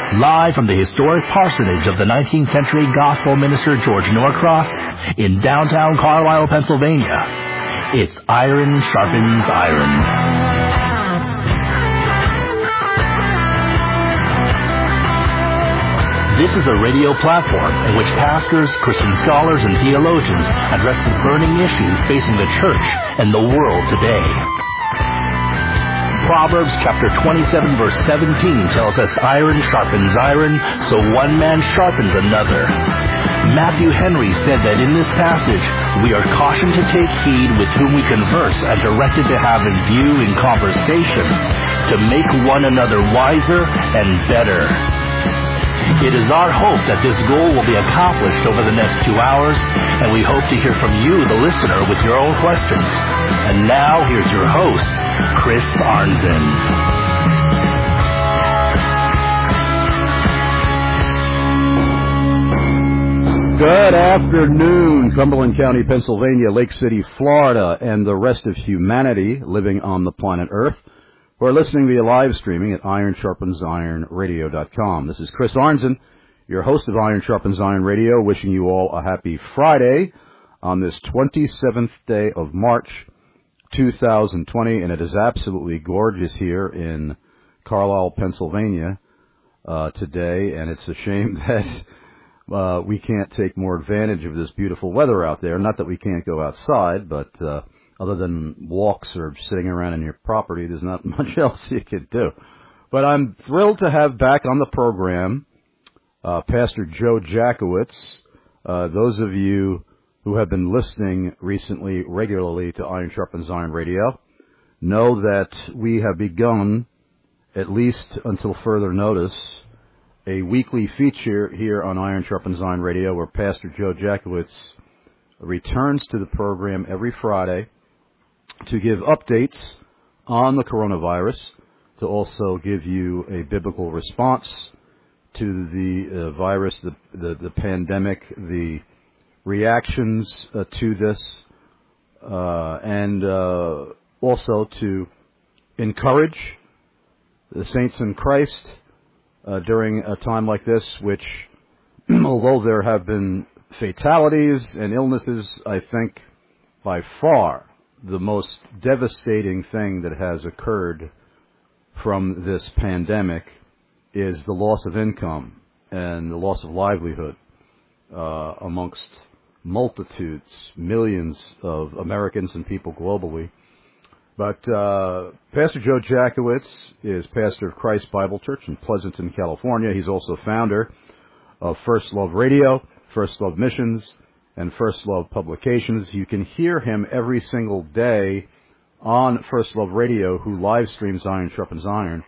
Live from the historic parsonage of the 19th century gospel minister George Norcross in downtown Carlisle, Pennsylvania, it's Iron Sharpens Iron. This is a radio platform in which pastors, Christian scholars, and theologians address the burning issues facing the church and the world today. Proverbs chapter 27 verse 17 tells us iron sharpens iron, so one man sharpens another. Matthew Henry said that in this passage, we are cautioned to take heed with whom we converse and directed to have in view in conversation to make one another wiser and better. It is our hope that this goal will be accomplished over the next 2 hours, and we hope to hear from you, the listener, with your own questions. And now, here's your host, Chris Arnzen. Good afternoon, Cumberland County, Pennsylvania, Lake City, Florida, and the rest of humanity living on the planet Earth. We're listening via live streaming at ironsharpensironradio.com. This is Chris Arnzen, your host of Iron Sharpens Iron Radio, wishing you all a happy Friday on this 27th day of March, 2020, and it is absolutely gorgeous here in Carlisle, Pennsylvania today, and it's a shame that we can't take more advantage of this beautiful weather out there. Not that we can't go outside, but other than walks or sitting around in your property, there's not much else you could do. But I'm thrilled to have back on the program Pastor Joe Jackowitz. Those of you who have been listening recently regularly to Iron Sharpens Iron Radio know that we have begun, at least until further notice, a weekly feature here on Iron Sharpens Iron Radio where Pastor Joe Jackowitz returns to the program every Friday to give updates on the coronavirus, to also give you a biblical response to the virus, the pandemic, the reactions to this, and also to encourage the saints in Christ during a time like this, which, although there have been fatalities and illnesses, I think by far the most devastating thing that has occurred from this pandemic is the loss of income and the loss of livelihood amongst multitudes, millions of Americans and people globally. But Pastor Joe Jackowitz is pastor of Christ Bible Church in Pleasanton, California. He's also founder of First Love Radio, First Love Missions, and First Love Publications. You can hear him every single day on First Love Radio, who live streams Iron Sharpens Iron.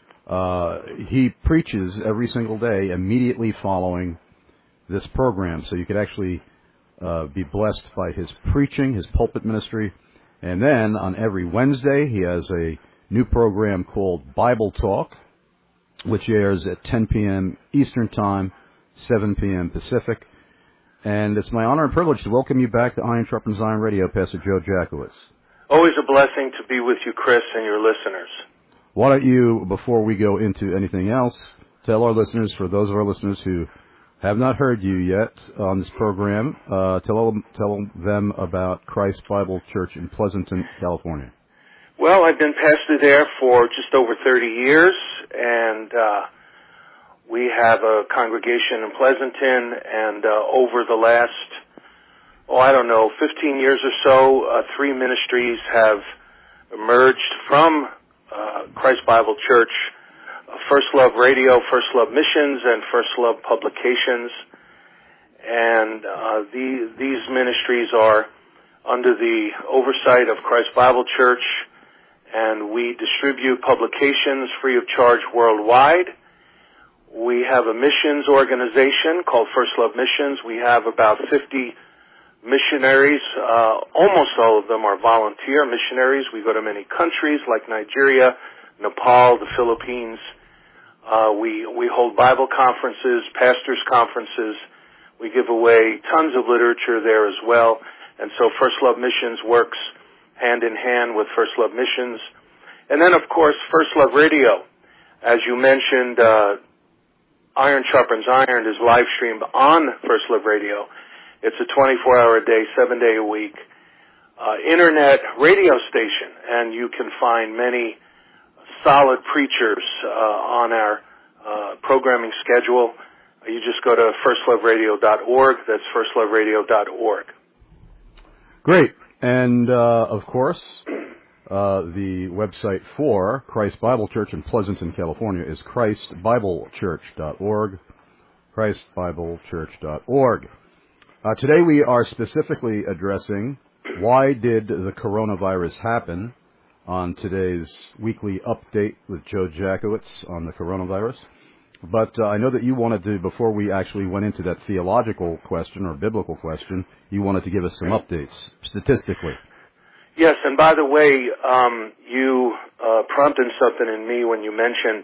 He preaches every single day immediately following this program, so you could actually be blessed by his preaching, his pulpit ministry. And then on every Wednesday, he has a new program called Bible Talk, which airs at 10 p.m. Eastern Time, 7 p.m. Pacific. And it's my honor and privilege to welcome you back to Iron Sharpens Iron Radio, Pastor Joe Jackowitz. Always a blessing to be with you, Chris, and your listeners. Why don't you, before we go into anything else, tell our listeners, for those of our listeners who have not heard you yet on this program, tell them about Christ Bible Church in Pleasanton, California. Well, I've been pastor there for just over 30 years, and we have a congregation in Pleasanton, and over the last, 15 years or so, 3 ministries have emerged from Christ Bible Church: First Love Radio, First Love Missions, and First Love Publications. And these ministries are under the oversight of Christ Bible Church, and we distribute publications free of charge worldwide. We have a missions organization called First Love Missions. We have about 50 missionaries. Almost all of them are volunteer missionaries. We go to many countries like Nigeria, Nepal, the Philippines. We hold Bible conferences, pastors' conferences. We give away tons of literature there as well. And so First Love Missions works hand in hand with First Love Missions. And then, of course, First Love Radio. As you mentioned, Iron Sharpens Iron is live streamed on First Love Radio. It's a 24-hour a day, 7-day a week internet radio station, and you can find many solid preachers on our programming schedule. You just go to firstloveradio.org. That's firstloveradio.org. Great. And, of course, the website for Christ Bible Church in Pleasanton, California is christbiblechurch.org, christbiblechurch.org. Today we are specifically addressing why did the coronavirus happen on today's weekly update with Joe Jackowitz on the coronavirus. But I know that you wanted to, before we actually went into that theological question or biblical question, you wanted to give us some updates statistically. Yes, and by the way, you prompted something in me when you mentioned,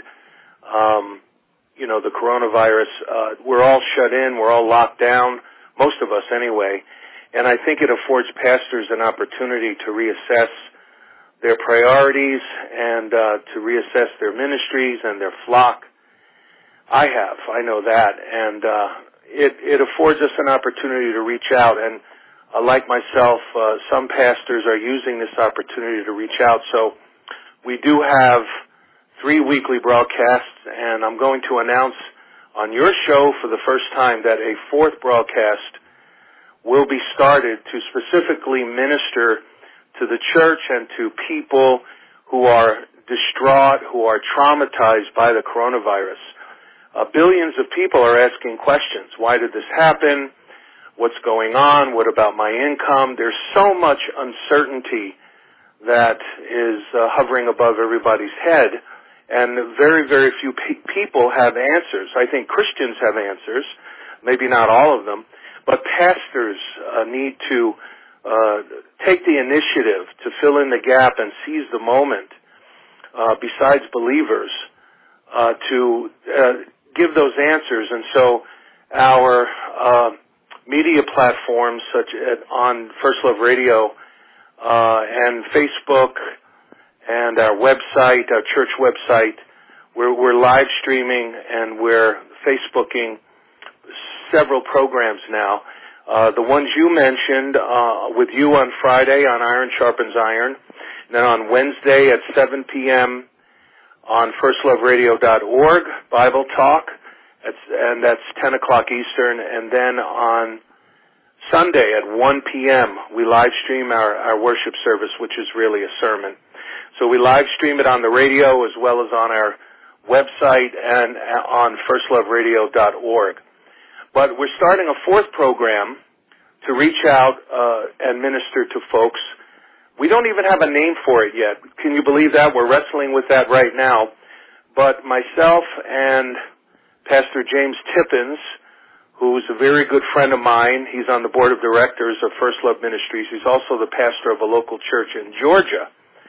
the coronavirus. We're all shut in, we're all locked down, most of us anyway, and I think it affords pastors an opportunity to reassess their priorities and to reassess their ministries and their flock. I know that, and it affords us an opportunity to reach out, and like myself, some pastors are using this opportunity to reach out. So we do have 3 weekly broadcasts, and I'm going to announce on your show for the first time that a 4th broadcast will be started to specifically minister to the church and to people who are distraught, who are traumatized by the coronavirus. Billions of people are asking questions. Why did this happen? What's going on? What about my income? There's so much uncertainty that is hovering above everybody's head, and very, very few people have answers. I think Christians have answers, maybe not all of them, but pastors need to take the initiative to fill in the gap and seize the moment, besides believers, to give those answers. And so our media platforms, such as on First Love Radio and Facebook and our website, our church website, we're live streaming and we're Facebooking several programs now. The ones you mentioned with you on Friday on Iron Sharpens Iron, and then on Wednesday at 7 p.m. on firstloveradio.org, Bible Talk, and that's 10 o'clock Eastern, and then on Sunday at 1 p.m. we live stream our worship service, which is really a sermon. So we live stream it on the radio as well as on our website and on firstloveradio.org. But we're starting a 4th program to reach out and minister to folks. We don't even have a name for it yet. Can you believe that? We're wrestling with that right now. But myself and Pastor James Tippins, who's a very good friend of mine, he's on the board of directors of First Love Ministries. He's also the pastor of a local church in Georgia.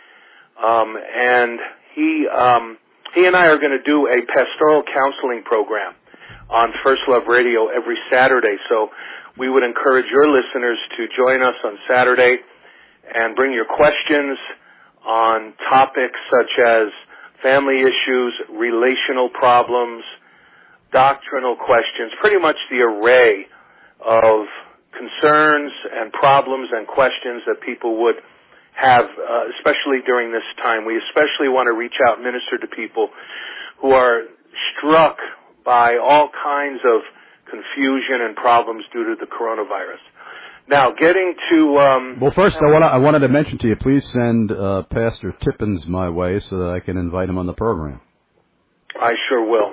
And he and I are going to do a pastoral counseling program on First Love Radio every Saturday. So we would encourage your listeners to join us on Saturday and bring your questions on topics such as family issues, relational problems, doctrinal questions, pretty much the array of concerns and problems and questions that people would have, especially during this time. We especially want to reach out and minister to people who are struck by all kinds of confusion and problems due to the coronavirus. Now, getting to... well, first, I wanted to mention to you, please send Pastor Tippins my way so that I can invite him on the program. I sure will.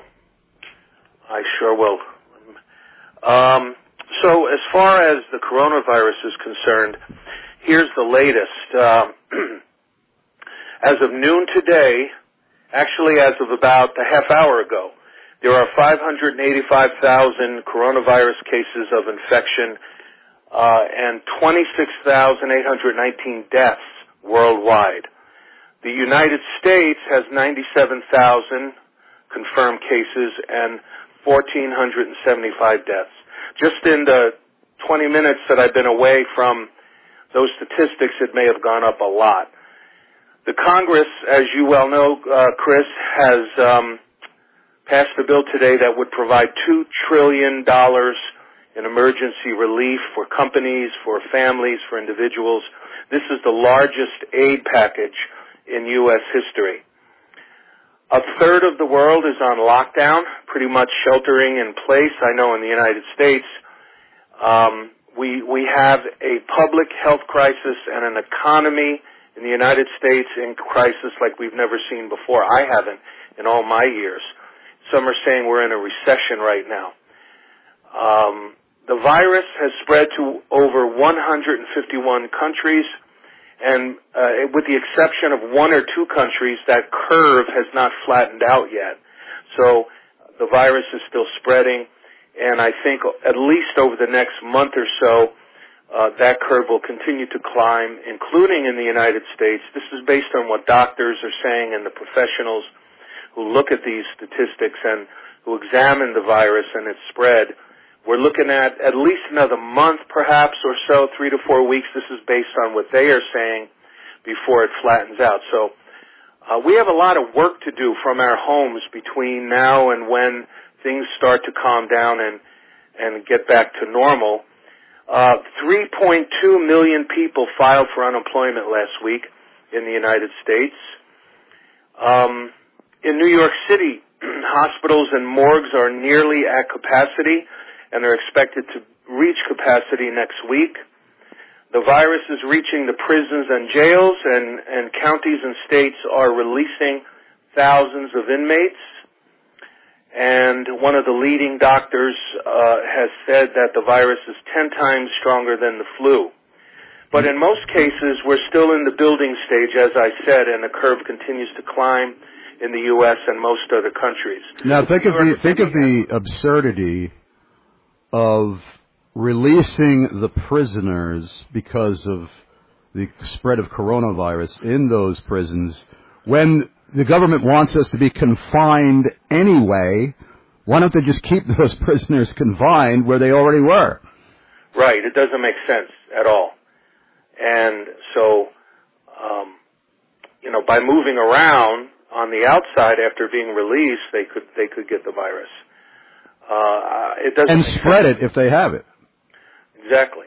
So as far as the coronavirus is concerned, here's the latest. As of noon today, actually as of about a half hour ago, there are 585,000 coronavirus cases of infection and 26,819 deaths worldwide. The United States has 97,000 confirmed cases and 1,475 deaths. Just in the 20 minutes that I've been away from those statistics, it may have gone up a lot. The Congress, as you well know, Chris, has passed a bill today that would provide $2 trillion in emergency relief for companies, for families, for individuals. This is the largest aid package in U.S. history. A third of the world is on lockdown, pretty much sheltering in place. I know in the United States, we have a public health crisis and an economy in the United States in crisis like we've never seen before. I haven't in all my years. Some are saying we're in a recession right now. The virus has spread to over 151 countries, and with the exception of one or two countries, that curve has not flattened out yet. So the virus is still spreading, and I think at least over the next month or so, that curve will continue to climb, including in the United States. This is based on what doctors are saying and the professionals who look at these statistics and who examine the virus and its spread. We're looking at least another month, perhaps, or so, 3 to 4 weeks. This is based on what they are saying before it flattens out. So we have a lot of work to do from our homes between now and when things start to calm down and get back to normal. 3.2 million people filed for unemployment last week in the United States. In New York City, hospitals and morgues are nearly at capacity, and they're expected to reach capacity next week. The virus is reaching the prisons and jails, and counties and states are releasing thousands of inmates. And one of the leading doctors has said that the virus is 10 times stronger than the flu. But in most cases, we're still in the building stage, as I said, and the curve continues to climb in the U.S. and most other countries. Now, think of the absurdity of releasing the prisoners because of the spread of coronavirus in those prisons when the government wants us to be confined anyway. Why don't they just keep those prisoners confined where they already were? Right. It doesn't make sense at all. And so, by moving around on the outside after being released, they could get the virus. It doesn't and spread it if they have it. Exactly.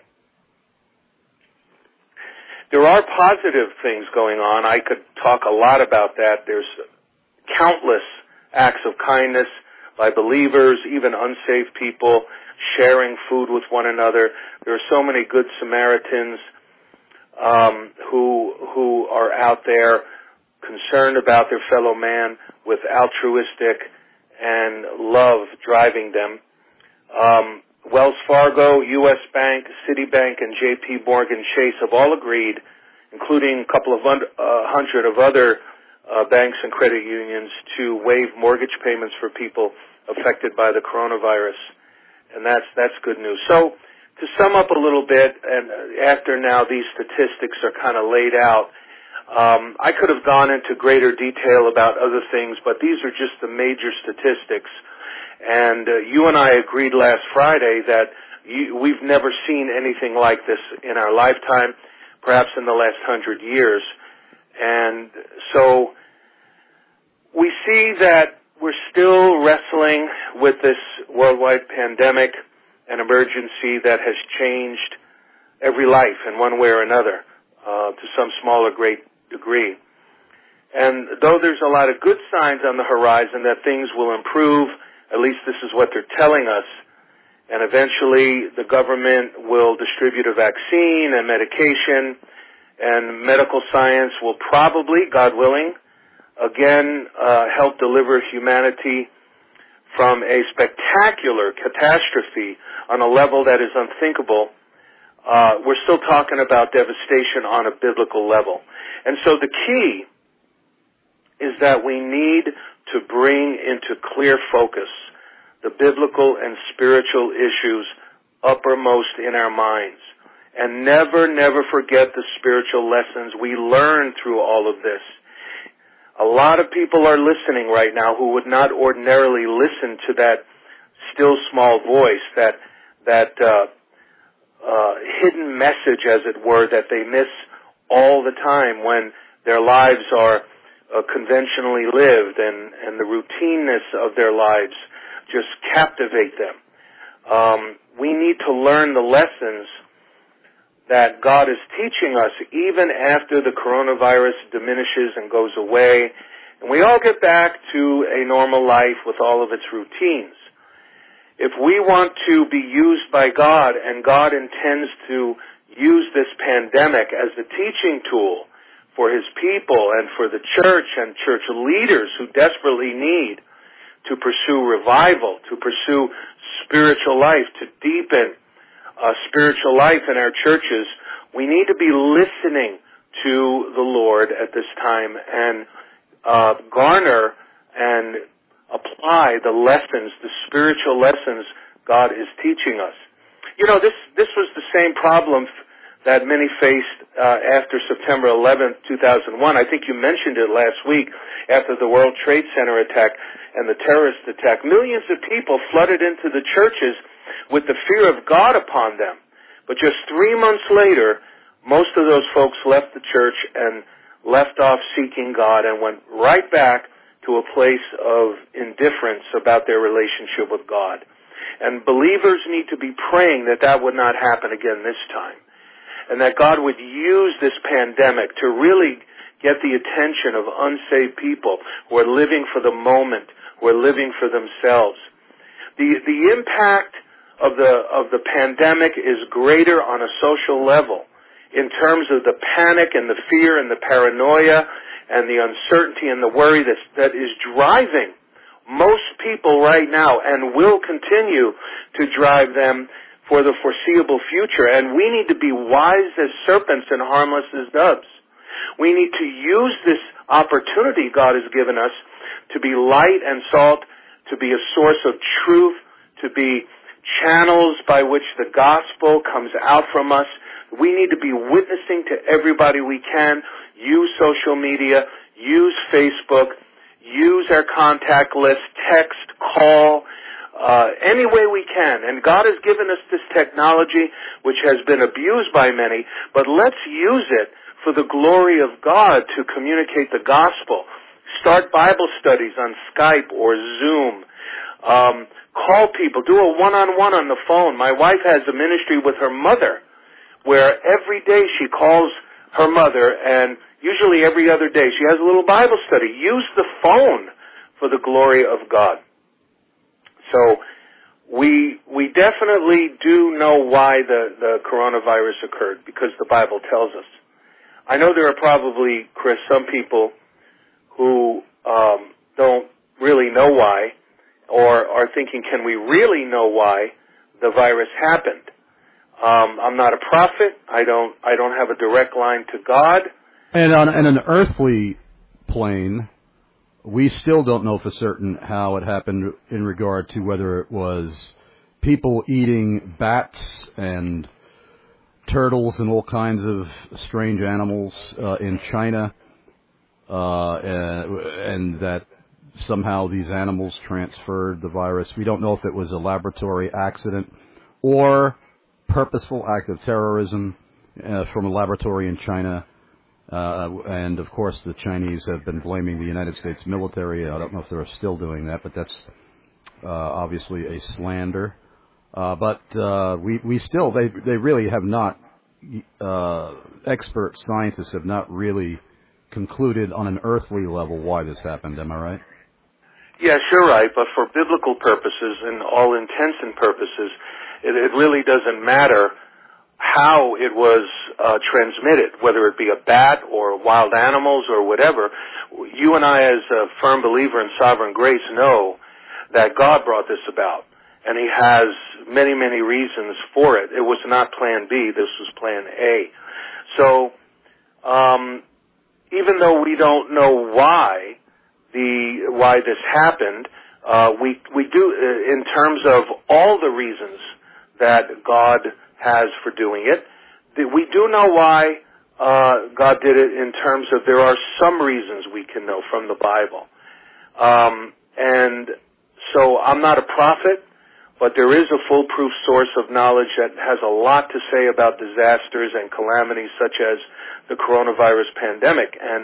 There are positive things going on. I could talk a lot about that. There's countless acts of kindness by believers, even unsaved people, sharing food with one another. There are so many good Samaritans who are out there concerned about their fellow man with altruistic and love driving them. Wells Fargo, U.S. Bank, Citibank, and J.P. Morgan Chase have all agreed, including a couple of hundred of other banks and credit unions, to waive mortgage payments for people affected by the coronavirus. And that's good news. So to sum up a little bit, and after now these statistics are kind of laid out, I could have gone into greater detail about other things, but these are just the major statistics. And you and I agreed last Friday that we've never seen anything like this in our lifetime, perhaps in the last 100 years. And so we see that we're still wrestling with this worldwide pandemic, an emergency that has changed every life in one way or another, to some small or great degree. And though there's a lot of good signs on the horizon that things will improve, at least this is what they're telling us, and eventually the government will distribute a vaccine and medication, and medical science will probably, God willing, again help deliver humanity from a spectacular catastrophe on a level that is unthinkable. We're still talking about devastation on a biblical level. And so the key is that we need to bring into clear focus the biblical and spiritual issues uppermost in our minds. And never forget the spiritual lessons we learn through all of this. A lot of people are listening right now who would not ordinarily listen to that still small voice, that hidden message, as it were, that they miss all the time when their lives are conventionally lived, and the routineness of their lives just captivate them. We need to learn the lessons that God is teaching us even after the coronavirus diminishes and goes away, and we all get back to a normal life with all of its routines. If we want to be used by God, and God intends to use this pandemic as a teaching tool for His people and for the church and church leaders who desperately need to pursue revival, to pursue spiritual life, to deepen spiritual life in our churches, we need to be listening to the Lord at this time and garner and apply the lessons, the spiritual lessons God is teaching us. You know, this was the same problem that many faced after September 11th, 2001. I think you mentioned it last week after the World Trade Center attack and the terrorist attack. Millions of people flooded into the churches with the fear of God upon them. But just 3 months later, most of those folks left the church and left off seeking God and went right back to a place of indifference about their relationship with God. And believers need to be praying that that would not happen again this time, and that God would use this pandemic to really get the attention of unsaved people who are living for the moment, who are living for themselves. The impact of the pandemic is greater on a social level in terms of the panic and the fear and the paranoia and the uncertainty and the worry that is driving most people right now and will continue to drive them for the foreseeable future. And we need to be wise as serpents and harmless as doves. We need to use this opportunity God has given us to be light and salt, to be a source of truth, to be channels by which the gospel comes out from us. We need to be witnessing to everybody we can. Use social media, use Facebook, use our contact list, text, call, any way we can. And God has given us this technology which has been abused by many, but let's use it for the glory of God to communicate the gospel. Start Bible studies on Skype or Zoom. Call people. Do a one-on-one on the phone. My wife has a ministry with her mother where every day she calls her mother, and usually every other day she has a little Bible study. Use the phone for the glory of God. So we definitely do know why the coronavirus occurred, because the Bible tells us. I know there are probably, Chris, some people who don't really know why, or are thinking, can we really know why the virus happened? I'm not a prophet. I don't have a direct line to God. And on an earthly plane, we still don't know for certain how it happened in regard to whether it was people eating bats and turtles and all kinds of strange animals in China, and that somehow these animals transferred the virus. We don't know if it was a laboratory accident or purposeful act of terrorism from a laboratory in China. And, of course, the Chinese have been blaming the United States military. I don't know if they're still doing that, but that's obviously a slander. But we still, they really have not, expert scientists have not really concluded on an earthly level why this happened. Am I right? Yes, you're right. But for biblical purposes and all intents and purposes, it really doesn't matter how it was transmitted, whether it be a bat or wild animals or whatever. You and I, as a firm believer in sovereign grace, know that God brought this about, and He has many, many reasons for it. It was not Plan B. This was Plan A. So even though we don't know why this happened, we do, in terms of all the reasons that God has for doing it, we do know why God did it in terms of there are some reasons we can know from the Bible. And so I'm not a prophet, but there is a foolproof source of knowledge that has a lot to say about disasters and calamities such as the coronavirus pandemic. And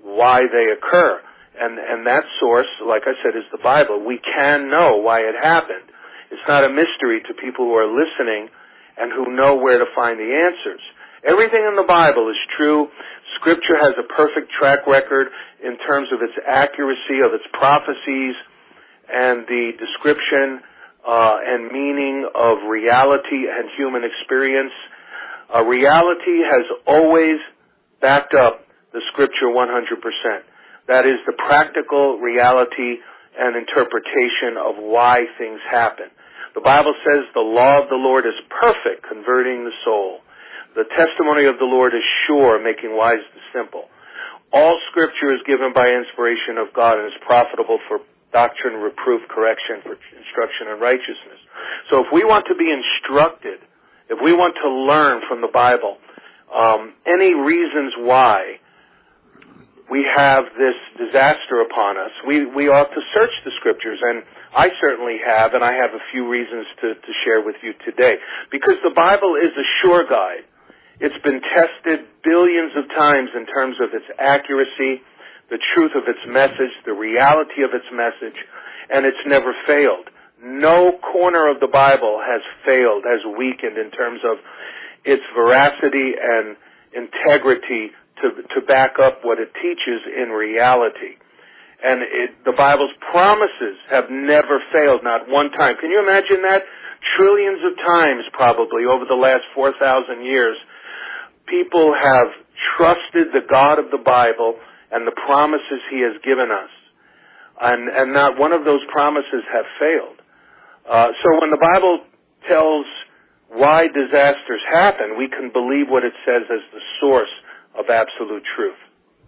why they occur. And that source, like I said, is the Bible. We can know why it happened. It's not a mystery to people who are listening and who know where to find the answers. Everything in the Bible is true. Scripture has a perfect track record in terms of its accuracy, of its prophecies, and the description and meaning of reality and human experience. Reality has always backed up the Scripture 100%. That is the practical reality and interpretation of why things happen. The Bible says the law of the Lord is perfect, converting the soul. The testimony of the Lord is sure, making wise the simple. All Scripture is given by inspiration of God and is profitable for doctrine, reproof, correction, for instruction in righteousness. So if we want to be instructed, if we want to learn from the Bible, any reasons why we have this disaster upon us, we ought to search the Scriptures, and I certainly have, and I have a few reasons to share with you today. Because the Bible is a sure guide. It's been tested billions of times in terms of its accuracy, the truth of its message, the reality of its message, and it's never failed. No corner of the Bible has failed, has weakened in terms of its veracity and integrity to back up what it teaches in reality. And the Bible's promises have never failed, not one time. Can you imagine that? Trillions of times probably over the last 4,000 years, people have trusted the God of the Bible and the promises He has given us. And not one of those promises have failed. So when the Bible tells why disasters happen, we can believe what it says as the source of absolute truth.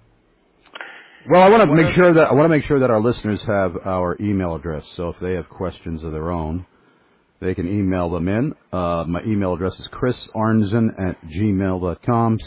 Well, I want to make sure that our listeners have our email address. So if they have questions of their own, they can email them in. My email address is chrisarnzen@gmail.com,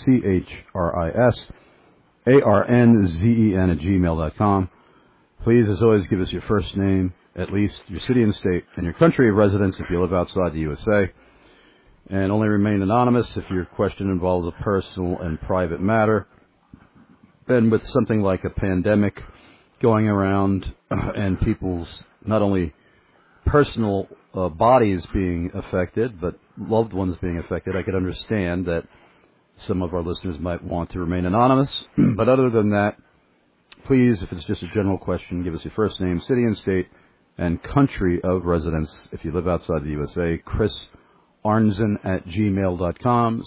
CHRISARNZEN@gmail.com. Please, as always, give us your first name, at least your city and state, and your country of residence if you live outside the USA. And only remain anonymous if your question involves a personal and private matter. And with something like a pandemic going around and people's not only personal bodies being affected, but loved ones being affected, I could understand that some of our listeners might want to remain anonymous. But other than that, please, if it's just a general question, give us your first name, city and state, and country of residence if you live outside the USA. chrisarnzen@gmail.com,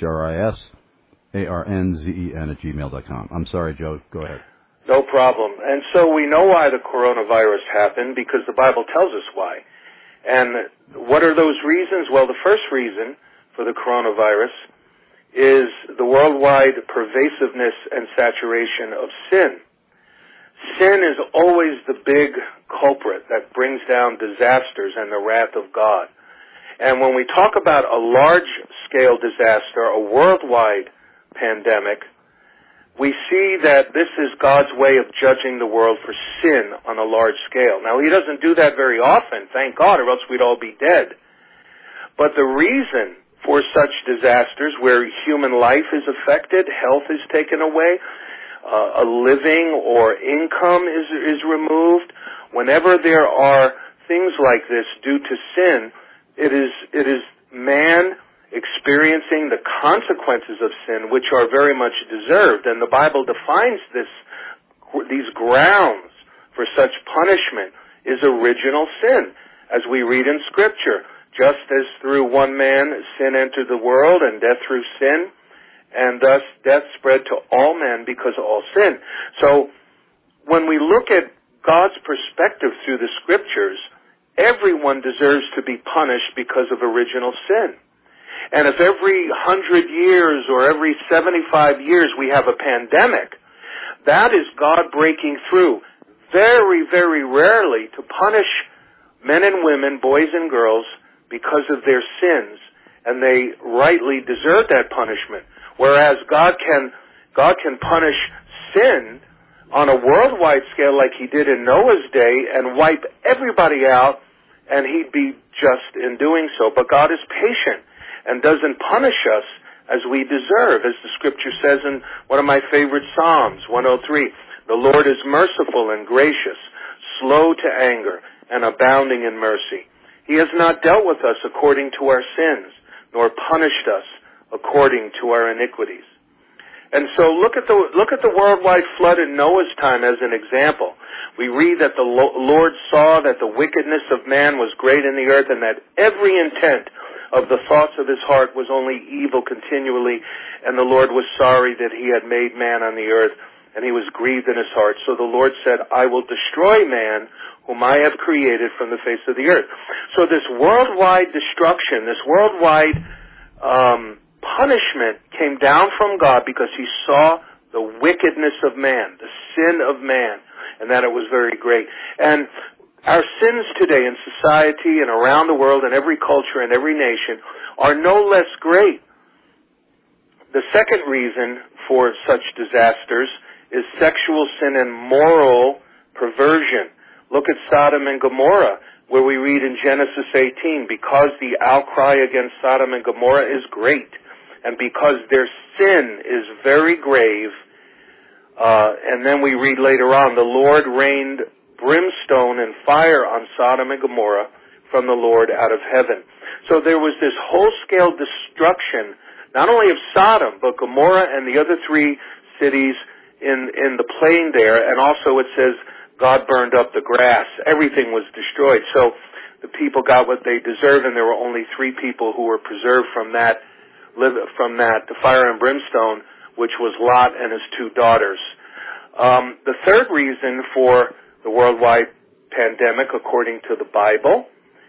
CHRISARNZEN@gmail.com. I'm sorry, Joe. Go ahead. No problem. And so we know why the coronavirus happened, because the Bible tells us why. And what are those reasons? Well, the first reason for the coronavirus is the worldwide pervasiveness and saturation of sin. Sin is always the big culprit that brings down disasters and the wrath of God. And when we talk about a large-scale disaster, a worldwide pandemic, we see that this is God's way of judging the world for sin on a large scale. Now, He doesn't do that very often, thank God, or else we'd all be dead. But the reason for such disasters where human life is affected, health is taken away, a living or income is removed, whenever there are things like this due to sin, it is man experiencing the consequences of sin, which are very much deserved. And the Bible defines these grounds for such punishment is original sin, as we read in Scripture. Just as through one man sin entered the world, and death through sin, and thus death spread to all men because of all sin. So when we look at God's perspective through the Scriptures, everyone deserves to be punished because of original sin. And if every 100 years or every 75 years we have a pandemic, that is God breaking through very, very rarely to punish men and women, boys and girls, because of their sins, and they rightly deserve that punishment. Whereas God can punish sin on a worldwide scale like He did in Noah's day and wipe everybody out, and He'd be just in doing so. But God is patient and doesn't punish us as we deserve, as the Scripture says in one of my favorite Psalms, 103. The Lord is merciful and gracious, slow to anger, and abounding in mercy. He has not dealt with us according to our sins, nor punished us according to our iniquities. And so look at the worldwide flood in Noah's time as an example. We read that the Lord saw that the wickedness of man was great in the earth, and that every intent of the thoughts of his heart was only evil continually, and the Lord was sorry that he had made man on the earth, and he was grieved in his heart. So the Lord said, I will destroy man whom I have created from the face of the earth. So this worldwide destruction, this worldwide punishment came down from God because he saw the wickedness of man, the sin of man, and that it was very great. And our sins today in society and around the world and every culture and every nation are no less great. The second reason for such disasters is sexual sin and moral perversion. Look at Sodom and Gomorrah, where we read in Genesis 18, because the outcry against Sodom and Gomorrah is great, and because their sin is very grave, and then we read later on, the Lord rained brimstone and fire on Sodom and Gomorrah from the Lord out of heaven. So there was this whole-scale destruction, not only of Sodom, but Gomorrah and the other three cities in the plain there, and also it says God burned up the grass. Everything was destroyed. So the people got what they deserved, and there were only 3 people who were preserved from that, the fire and brimstone, which was Lot and his 2 daughters. The third reason for the worldwide pandemic, according to the Bible,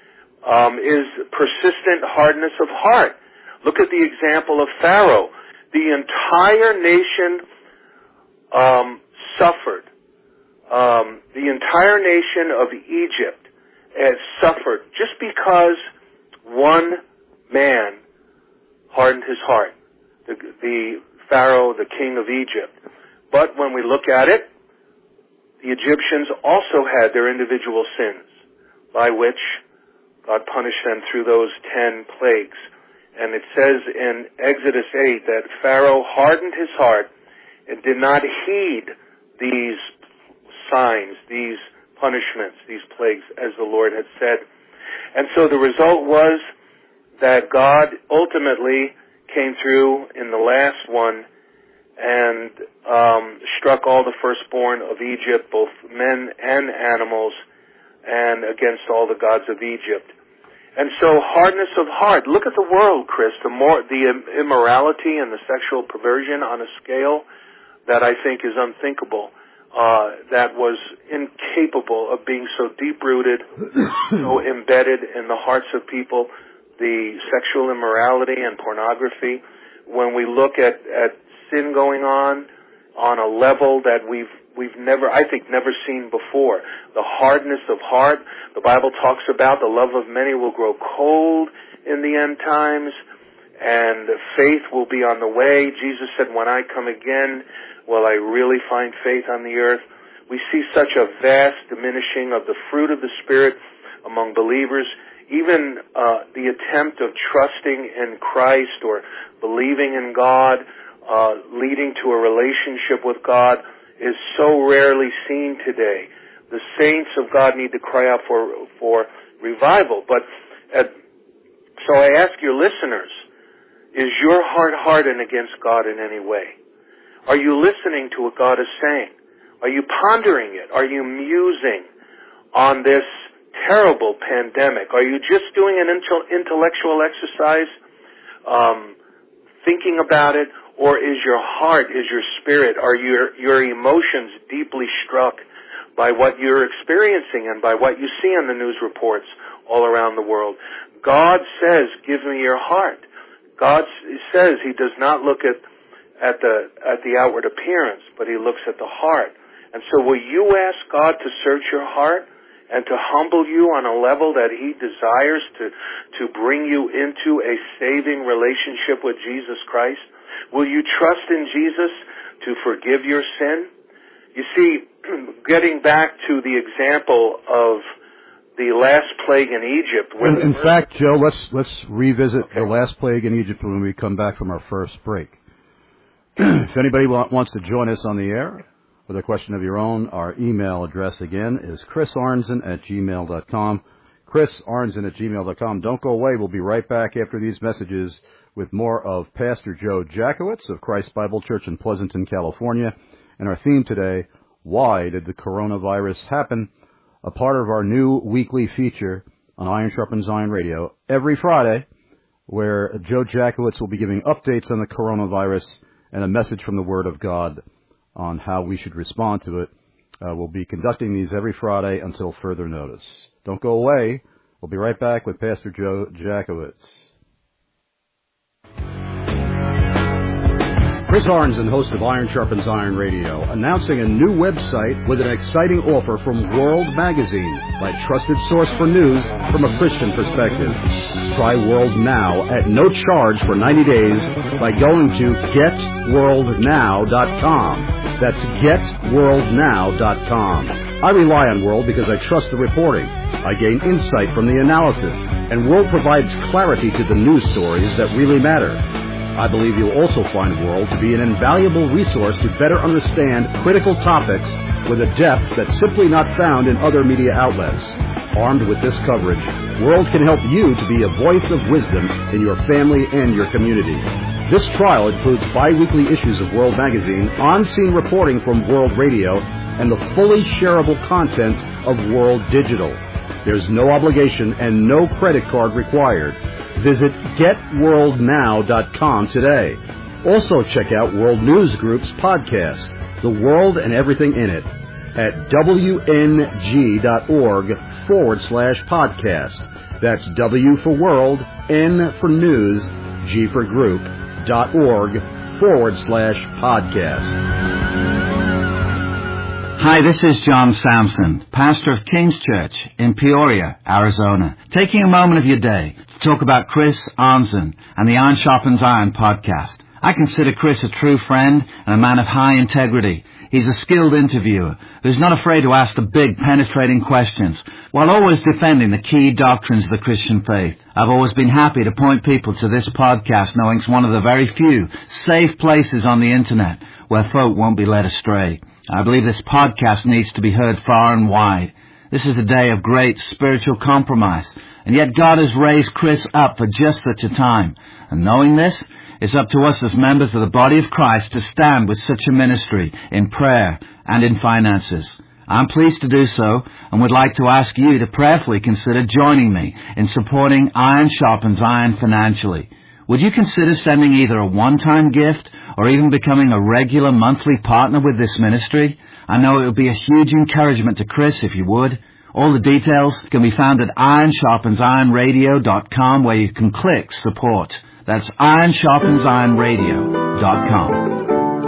is persistent hardness of heart. Look at the example of Pharaoh. The entire nation suffered. The entire nation of Egypt has suffered just because one man hardened his heart, the Pharaoh, the king of Egypt. But when we look at it, the Egyptians also had their individual sins, by which God punished them through those 10 plagues. And it says in Exodus 8 that Pharaoh hardened his heart and did not heed these signs, these punishments, these plagues, as the Lord had said. And so the result was that God ultimately came through in the last one and struck all the firstborn of Egypt, both men and animals, and against all the gods of Egypt. And so hardness of heart. Look at the world, Chris. The immorality and the sexual perversion on a scale that I think is unthinkable. That was incapable of being so deep-rooted, so embedded in the hearts of people. The sexual immorality and pornography. When we look at sin going on a level that we've never seen before. The hardness of heart. The Bible talks about the love of many will grow cold in the end times, and faith will be on the way. Jesus said, when I come again, will I really find faith on the earth? We see such a vast diminishing of the fruit of the Spirit among believers. Even the attempt of trusting in Christ or believing in God, leading to a relationship with God, is so rarely seen today. The saints of God need to cry out for revival. But so I ask your listeners, is your heart hardened against God in any way? Are you listening to what God is saying? Are you pondering it? Are you musing on this terrible pandemic? Are you just doing an intellectual exercise, thinking about it? Or is your heart, is your spirit, are your emotions deeply struck by what you're experiencing and by what you see in the news reports all around the world? God says, give me your heart. God says he does not look at the outward appearance, but he looks at the heart. And so will you ask God to search your heart and to humble you on a level that he desires to bring you into a saving relationship with Jesus Christ? Will you trust in Jesus to forgive your sin? You see, getting back to the example of the last plague in Egypt. In fact, Joe, let's revisit the last plague in Egypt when we come back from our first break. If anybody wants to join us on the air with a question of your own, our email address again is chrisarnzen@gmail.com. chrisarnzen@gmail.com. Don't go away. We'll be right back after these messages with more of Pastor Joe Jackowitz of Christ Bible Church in Pleasanton, California. And our theme today, why did the coronavirus happen? A part of our new weekly feature on Iron Sharpens Iron Radio every Friday, where Joe Jackowitz will be giving updates on the coronavirus and a message from the Word of God on how we should respond to it. We'll be conducting these every Friday until further notice. Don't go away. We'll be right back with Pastor Joe Jackowitz. Chris Arnzen, host of Iron Sharpens Iron Radio, announcing a new website with an exciting offer from World Magazine, my trusted source for news from a Christian perspective. Try World Now at no charge for 90 days by going to getworldnow.com. That's getworldnow.com. I rely on World because I trust the reporting. I gain insight from the analysis, and World provides clarity to the news stories that really matter. I believe you'll also find World to be an invaluable resource to better understand critical topics with a depth that's simply not found in other media outlets. Armed with this coverage, World can help you to be a voice of wisdom in your family and your community. This trial includes bi-weekly issues of World Magazine, on-scene reporting from World Radio, and the fully shareable content of World Digital. There's no obligation and no credit card required. Visit getworldnow.com today. Also check out World News Group's podcast, The World and Everything in It, at wng.org/podcast. That's W for World, N for News, G for Group, .org/podcast. Hi, this is John Sampson, pastor of King's Church in Peoria, Arizona, taking a moment of your day to talk about Chris Arnzen and the Iron Sharpens Iron podcast. I consider Chris a true friend and a man of high integrity. He's a skilled interviewer who's not afraid to ask the big, penetrating questions while always defending the key doctrines of the Christian faith. I've always been happy to point people to this podcast, knowing it's one of the very few safe places on the internet where folk won't be led astray. I believe this podcast needs to be heard far and wide. This is a day of great spiritual compromise, and yet God has raised Chris up for just such a time. And knowing this, it's up to us as members of the body of Christ to stand with such a ministry in prayer and in finances. I'm pleased to do so and would like to ask you to prayerfully consider joining me in supporting Iron Sharpens Iron financially. Would you consider sending either a one-time gift or even becoming a regular monthly partner with this ministry? I know it would be a huge encouragement to Chris if you would. All the details can be found at ironsharpensironradio.com, where you can click support. That's ironsharpensironradio.com.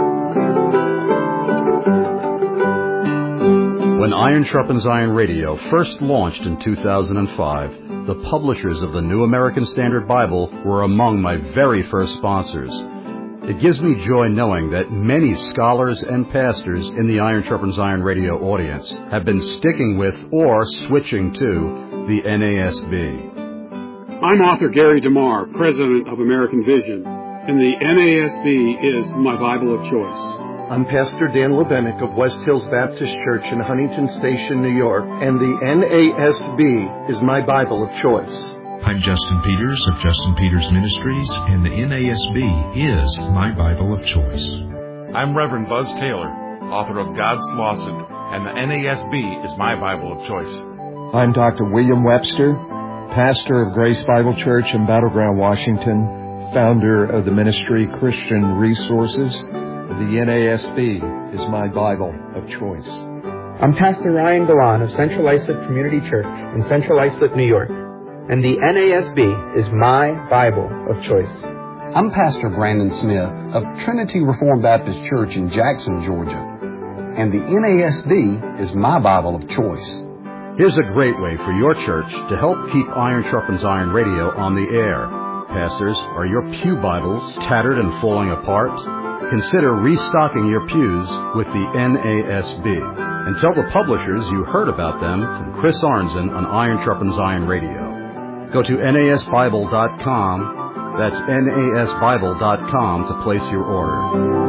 When Iron Sharpens Iron Radio first launched in 2005, the publishers of the New American Standard Bible were among my very first sponsors. It gives me joy knowing that many scholars and pastors in the Iron Sharpens Iron Radio audience have been sticking with or switching to the NASB. I'm author Gary DeMar, president of American Vision, and the NASB is my Bible of choice. I'm Pastor Dan Lebenik of West Hills Baptist Church in Huntington Station, New York, and the NASB is my Bible of choice. I'm Justin Peters of Justin Peters Ministries, and the NASB is my Bible of choice. I'm Reverend Buzz Taylor, author of God's Lawsuit, and the NASB is my Bible of choice. I'm Dr. William Webster, pastor of Grace Bible Church in Battleground, Washington, founder of the ministry Christian Resources. The NASB is my Bible of choice. I'm Pastor Ryan Galan of Central Islip Community Church in Central Islip, New York, and the NASB is my Bible of choice. I'm Pastor Brandon Smith of Trinity Reformed Baptist Church in Jackson, Georgia, and the NASB is my Bible of choice. Here's a great way for your church to help keep Iron Sharpens Iron Radio on the air. Pastors, are your pew Bibles tattered and falling apart? consider restocking your pews with the NASB. And tell the publishers you heard about them from Chris Arnzen on Iron Sharpens Iron Radio. Go to NASBible.com, that's NASBible.com, to place your order.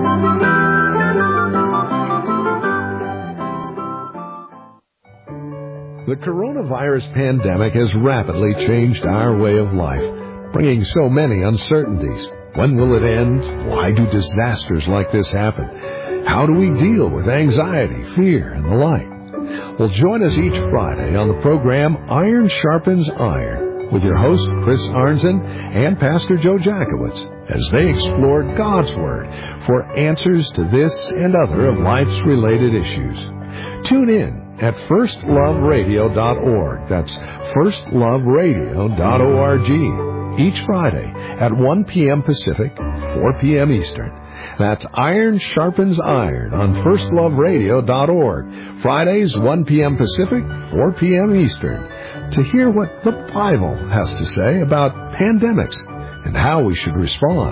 The coronavirus pandemic has rapidly changed our way of life, bringing so many uncertainties. When will it end? Why do disasters like this happen? How do we deal with anxiety, fear, and the like? Well, join us each Friday on the program Iron Sharpens Iron with your host, Chris Arnzen, and Pastor Joe Jackowitz, as they explore God's Word for answers to this and other of life's related issues. Tune in at firstloveradio.org. That's firstloveradio.org. Each Friday at 1 p.m. Pacific, 4 p.m. Eastern. That's Iron Sharpens Iron on firstloveradio.org. Fridays, 1 p.m. Pacific, 4 p.m. Eastern. To hear what the Bible has to say about pandemics and how we should respond.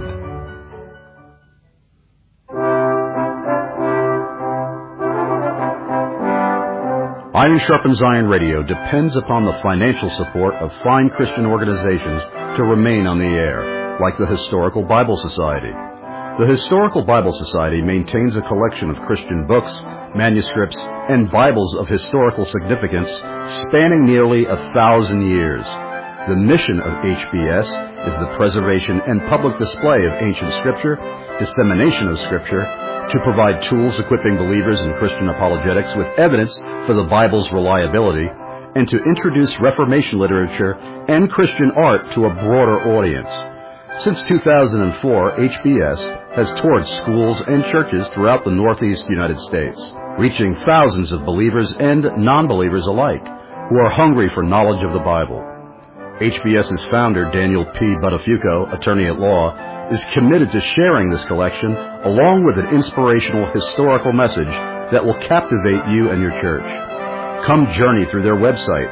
Iron Sharpens Iron Radio depends upon the financial support of fine Christian organizations to remain on the air, like the Historical Bible Society. The Historical Bible Society maintains a collection of Christian books, manuscripts, and Bibles of historical significance spanning nearly 1,000 years. The mission of HBS is the preservation and public display of ancient Scripture, dissemination of Scripture, to provide tools equipping believers in Christian apologetics with evidence for the Bible's reliability, and to introduce Reformation literature and Christian art to a broader audience. Since 2004, HBS has toured schools and churches throughout the Northeast United States, reaching thousands of believers and non-believers alike who are hungry for knowledge of the Bible. HBS's founder, Daniel P. Buttafuoco, attorney at law, is committed to sharing this collection along with an inspirational historical message that will captivate you and your church. Come journey through their website,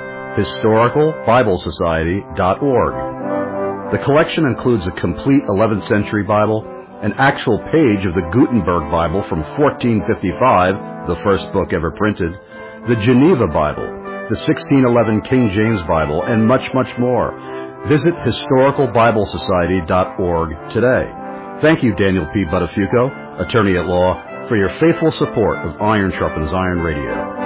historicalbiblesociety.org. The collection includes a complete 11th century Bible, an actual page of the Gutenberg Bible from 1455, the first book ever printed, the Geneva Bible, the 1611 King James Bible, and much, much more. Visit historicalbiblesociety.org today. Thank you, Daniel P. Buttafuoco, attorney at law, for your faithful support of Iron Sharpens Iron Radio.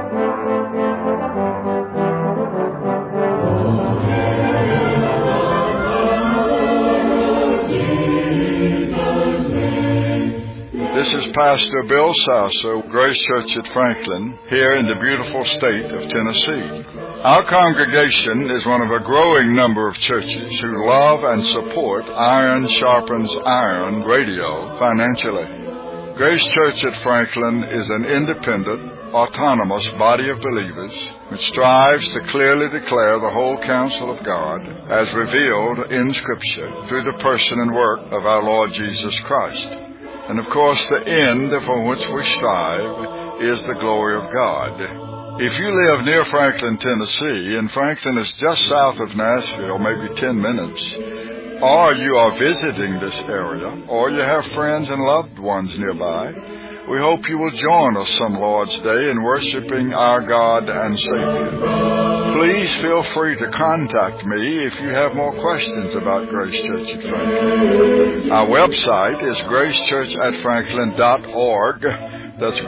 This is Pastor Bill Sasser, Grace Church at Franklin, here in the beautiful state of Tennessee. Our congregation is one of a growing number of churches who love and support Iron Sharpens Iron Radio financially. Grace Church at Franklin is an independent, autonomous body of believers which strives to clearly declare the whole counsel of God as revealed in Scripture through the person and work of our Lord Jesus Christ. And of course, the end for which we strive is the glory of God. If you live near Franklin, Tennessee, and Franklin is just south of Nashville, maybe 10 minutes, or you are visiting this area, or you have friends and loved ones nearby, we hope you will join us some Lord's Day in worshiping our God and Savior. Please feel free to contact me if you have more questions about Grace Church at Franklin. Our website is gracechurchatfranklin.org. That's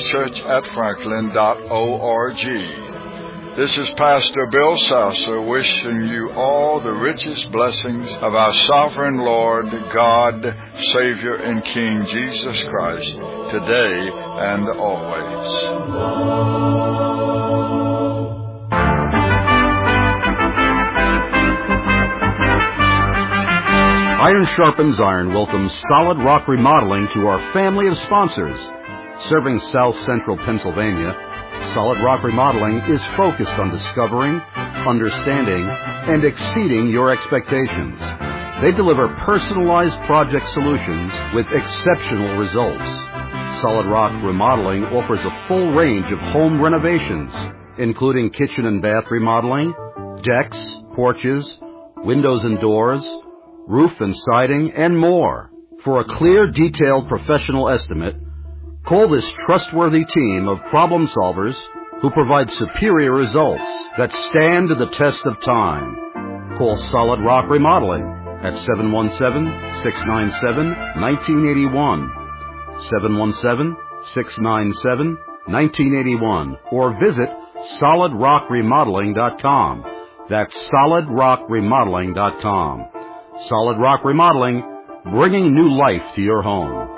gracechurchatfranklin.org. This is Pastor Bill Sasser wishing you all the richest blessings of our sovereign Lord, God, Savior, and King Jesus Christ, today and always. Iron Sharpens Iron welcomes Solid Rock Remodeling to our family of sponsors. Serving South Central Pennsylvania, Solid Rock Remodeling is focused on discovering, understanding, and exceeding your expectations. They deliver personalized project solutions with exceptional results. Solid Rock Remodeling offers a full range of home renovations, including kitchen and bath remodeling, decks, porches, windows and doors, roof and siding, and more. For a clear, detailed professional estimate, call this trustworthy team of problem solvers who provide superior results that stand the test of time. Call Solid Rock Remodeling at 717-697-1981, 717-697-1981, or visit solidrockremodeling.com. That's solidrockremodeling.com. Solid Rock Remodeling, bringing new life to your home.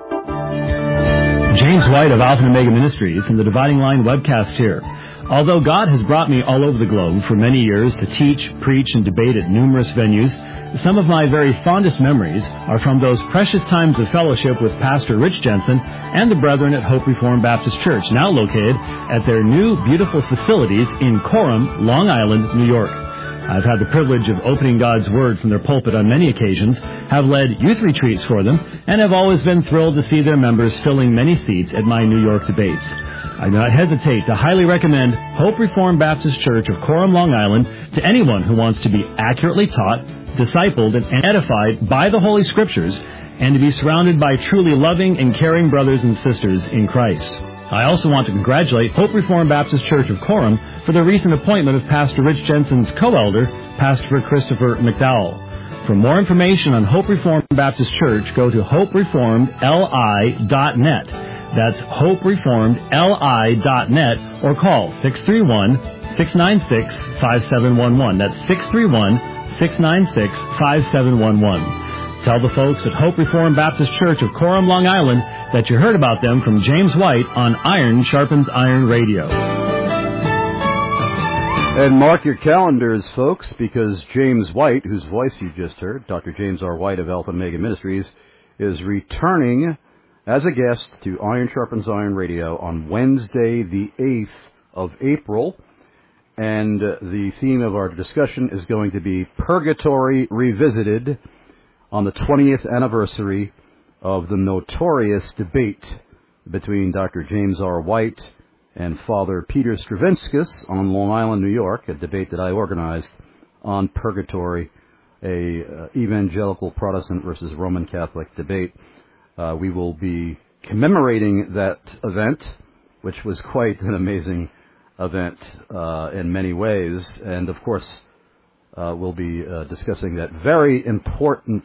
James White of Alpha and Omega Ministries and the Dividing Line webcast here. Although God has brought me all over the globe for many years to teach, preach, and debate at numerous venues, some of my very fondest memories are from those precious times of fellowship with Pastor Rich Jensen and the brethren at Hope Reformed Baptist Church, now located at their new beautiful facilities in Coram, Long Island, New York. I've had the privilege of opening God's Word from their pulpit on many occasions, have led youth retreats for them, and have always been thrilled to see their members filling many seats at my New York debates. I do not hesitate to highly recommend Hope Reformed Baptist Church of Coram, Long Island to anyone who wants to be accurately taught, discipled, and edified by the Holy Scriptures, and to be surrounded by truly loving and caring brothers and sisters in Christ. I also want to congratulate Hope Reformed Baptist Church of Coram for the recent appointment of Pastor Rich Jensen's co-elder, Pastor Christopher McDowell. For more information on Hope Reformed Baptist Church, go to hopereformedli.net. That's hopereformedli.net, or call 631-696-5711. That's 631-696-5711. Tell the folks at Hope Reformed Baptist Church of Coram, Long Island, that you heard about them from James White on Iron Sharpens Iron Radio. And mark your calendars, folks, because James White, whose voice you just heard, Dr. James R. White of Alpha and Omega Ministries, is returning as a guest to Iron Sharpens Iron Radio on Wednesday, the 8th of April. And the theme of our discussion is going to be Purgatory Revisited, on the 20th anniversary of the notorious debate between Dr. James R. White and Father Peter Stravinskas on Long Island, New York, a debate that I organized on purgatory, a evangelical Protestant versus Roman Catholic debate. We will be commemorating that event, which was quite an amazing event in many ways, and of course we'll be discussing that very important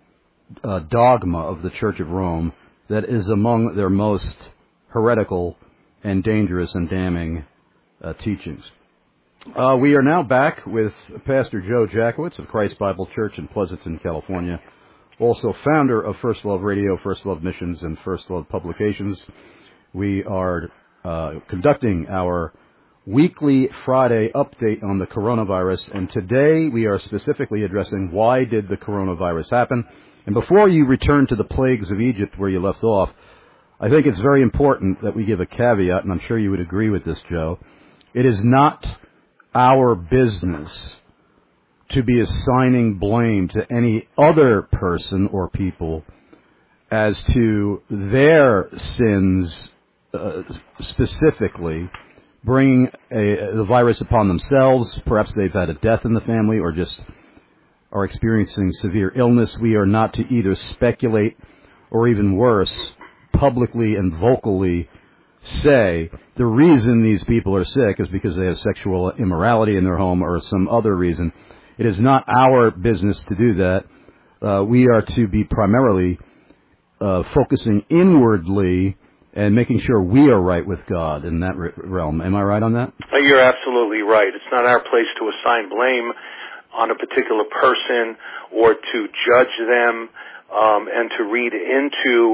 dogma of the Church of Rome that is among their most heretical and dangerous and damning teachings. We are now back with Pastor Joe Jackowitz of Christ Bible Church in Pleasanton, California, also founder of First Love Radio, First Love Missions, and First Love Publications. We are conducting our weekly Friday update on the coronavirus, and today we are specifically addressing why did the coronavirus happen. And before you return to the plagues of Egypt where you left off, I think it's very important that we give a caveat, and I'm sure you would agree with this, Joe. It is not our business to be assigning blame to any other person or people as to their sins specifically, bringing the virus upon themselves. Perhaps they've had a death in the family or just are experiencing severe illness. We are not to either speculate or, even worse, publicly and vocally say the reason these people are sick is because they have sexual immorality in their home or some other reason. It is not our business to do that. We are to be primarily focusing inwardly and making sure we are right with God in that realm. Am I right on that? You're absolutely right. It's not our place to assign blame on a particular person or to judge them and to read into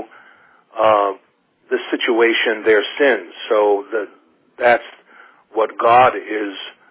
the situation their sins. So that's what God is,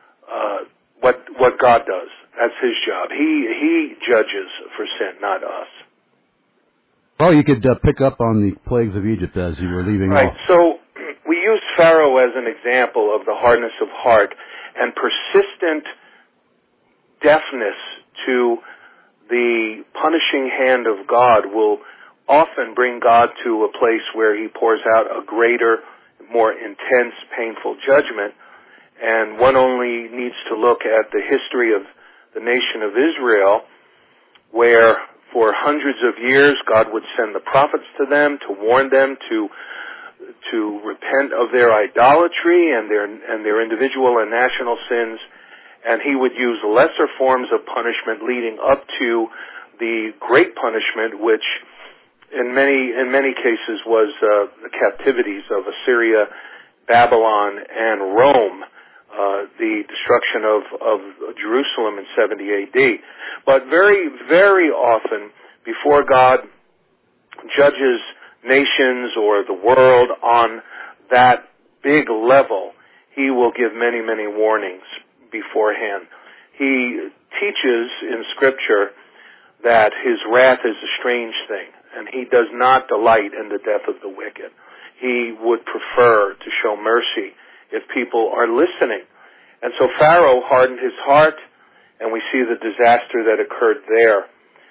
what God does. That's His job. He judges for sin, not us. Well, you could pick up on the plagues of Egypt as you were leaving off. Right. So we use Pharaoh as an example of the hardness of heart and persistent deafness to the punishing hand of God will often bring God to a place where He pours out a greater, more intense, painful judgment. And one only needs to look at the history of the nation of Israel, where For hundreds of years, God would send the prophets to them to warn them to repent of their idolatry and their individual and national sins, and he would use lesser forms of punishment leading up to the great punishment, which in many cases was the captivities of Assyria, Babylon, and Rome, the destruction of Jerusalem in 70 AD. But very, very often, before God judges nations or the world on that big level, he will give many, many warnings beforehand. He teaches in Scripture that his wrath is a strange thing, and he does not delight in the death of the wicked. He would prefer to show mercy if people are listening. And so Pharaoh hardened his heart, and we see the disaster that occurred there.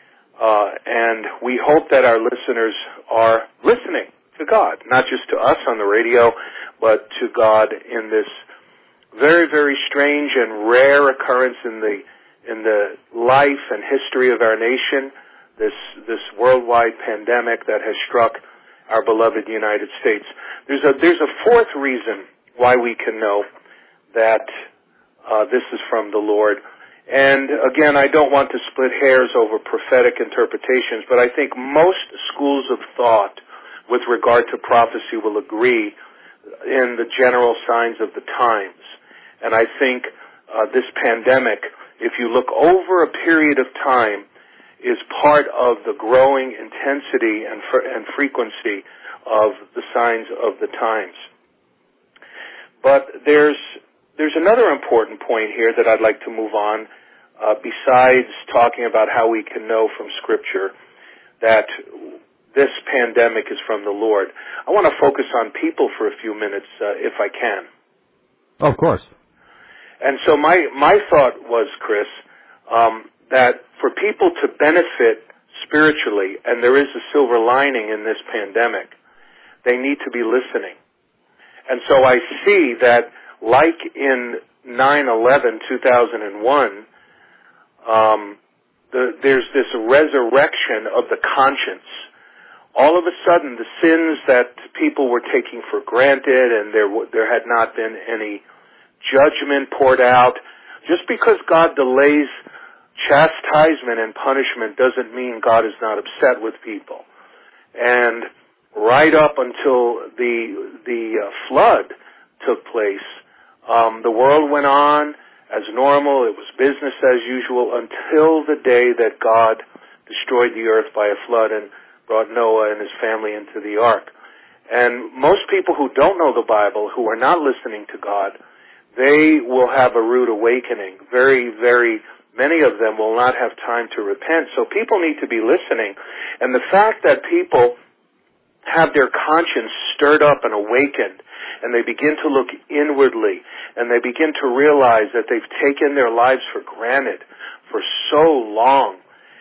And we hope that our listeners are listening to God, not just to us on the radio, but to God in this very, very strange and rare occurrence in the life and history of our nation, this worldwide pandemic that has struck our beloved United States. There's a fourth reason why we can know that this is from the Lord. And again, I don't want to split hairs over prophetic interpretations, but I think most schools of thought with regard to prophecy will agree in the general signs of the times. And I think this pandemic, if you look over a period of time, is part of the growing intensity and frequency of the signs of the times. But there's another important point here that I'd like to move on, besides talking about how we can know from Scripture that this pandemic is from the Lord. I want to focus on people for a few minutes, if I can. Of course. And so my thought was, Chris, that for people to benefit spiritually, and there is a silver lining in this pandemic, they need to be listening. And so I see that, like in 9/11, 2001, there's this resurrection of the conscience. All of a sudden, the sins that people were taking for granted, and there had not been any judgment poured out. Just because God delays chastisement and punishment doesn't mean God is not upset with people. And right up until the flood took place, the world went on as normal. It was business as usual until the day that God destroyed the earth by a flood and brought Noah and his family into the ark. And most people who don't know the Bible, who are not listening to God, they will have a rude awakening. Very, very many of them will not have time to repent. So people need to be listening. And the fact that people have their conscience stirred up and awakened, and they begin to look inwardly, and they begin to realize that they've taken their lives for granted for so long.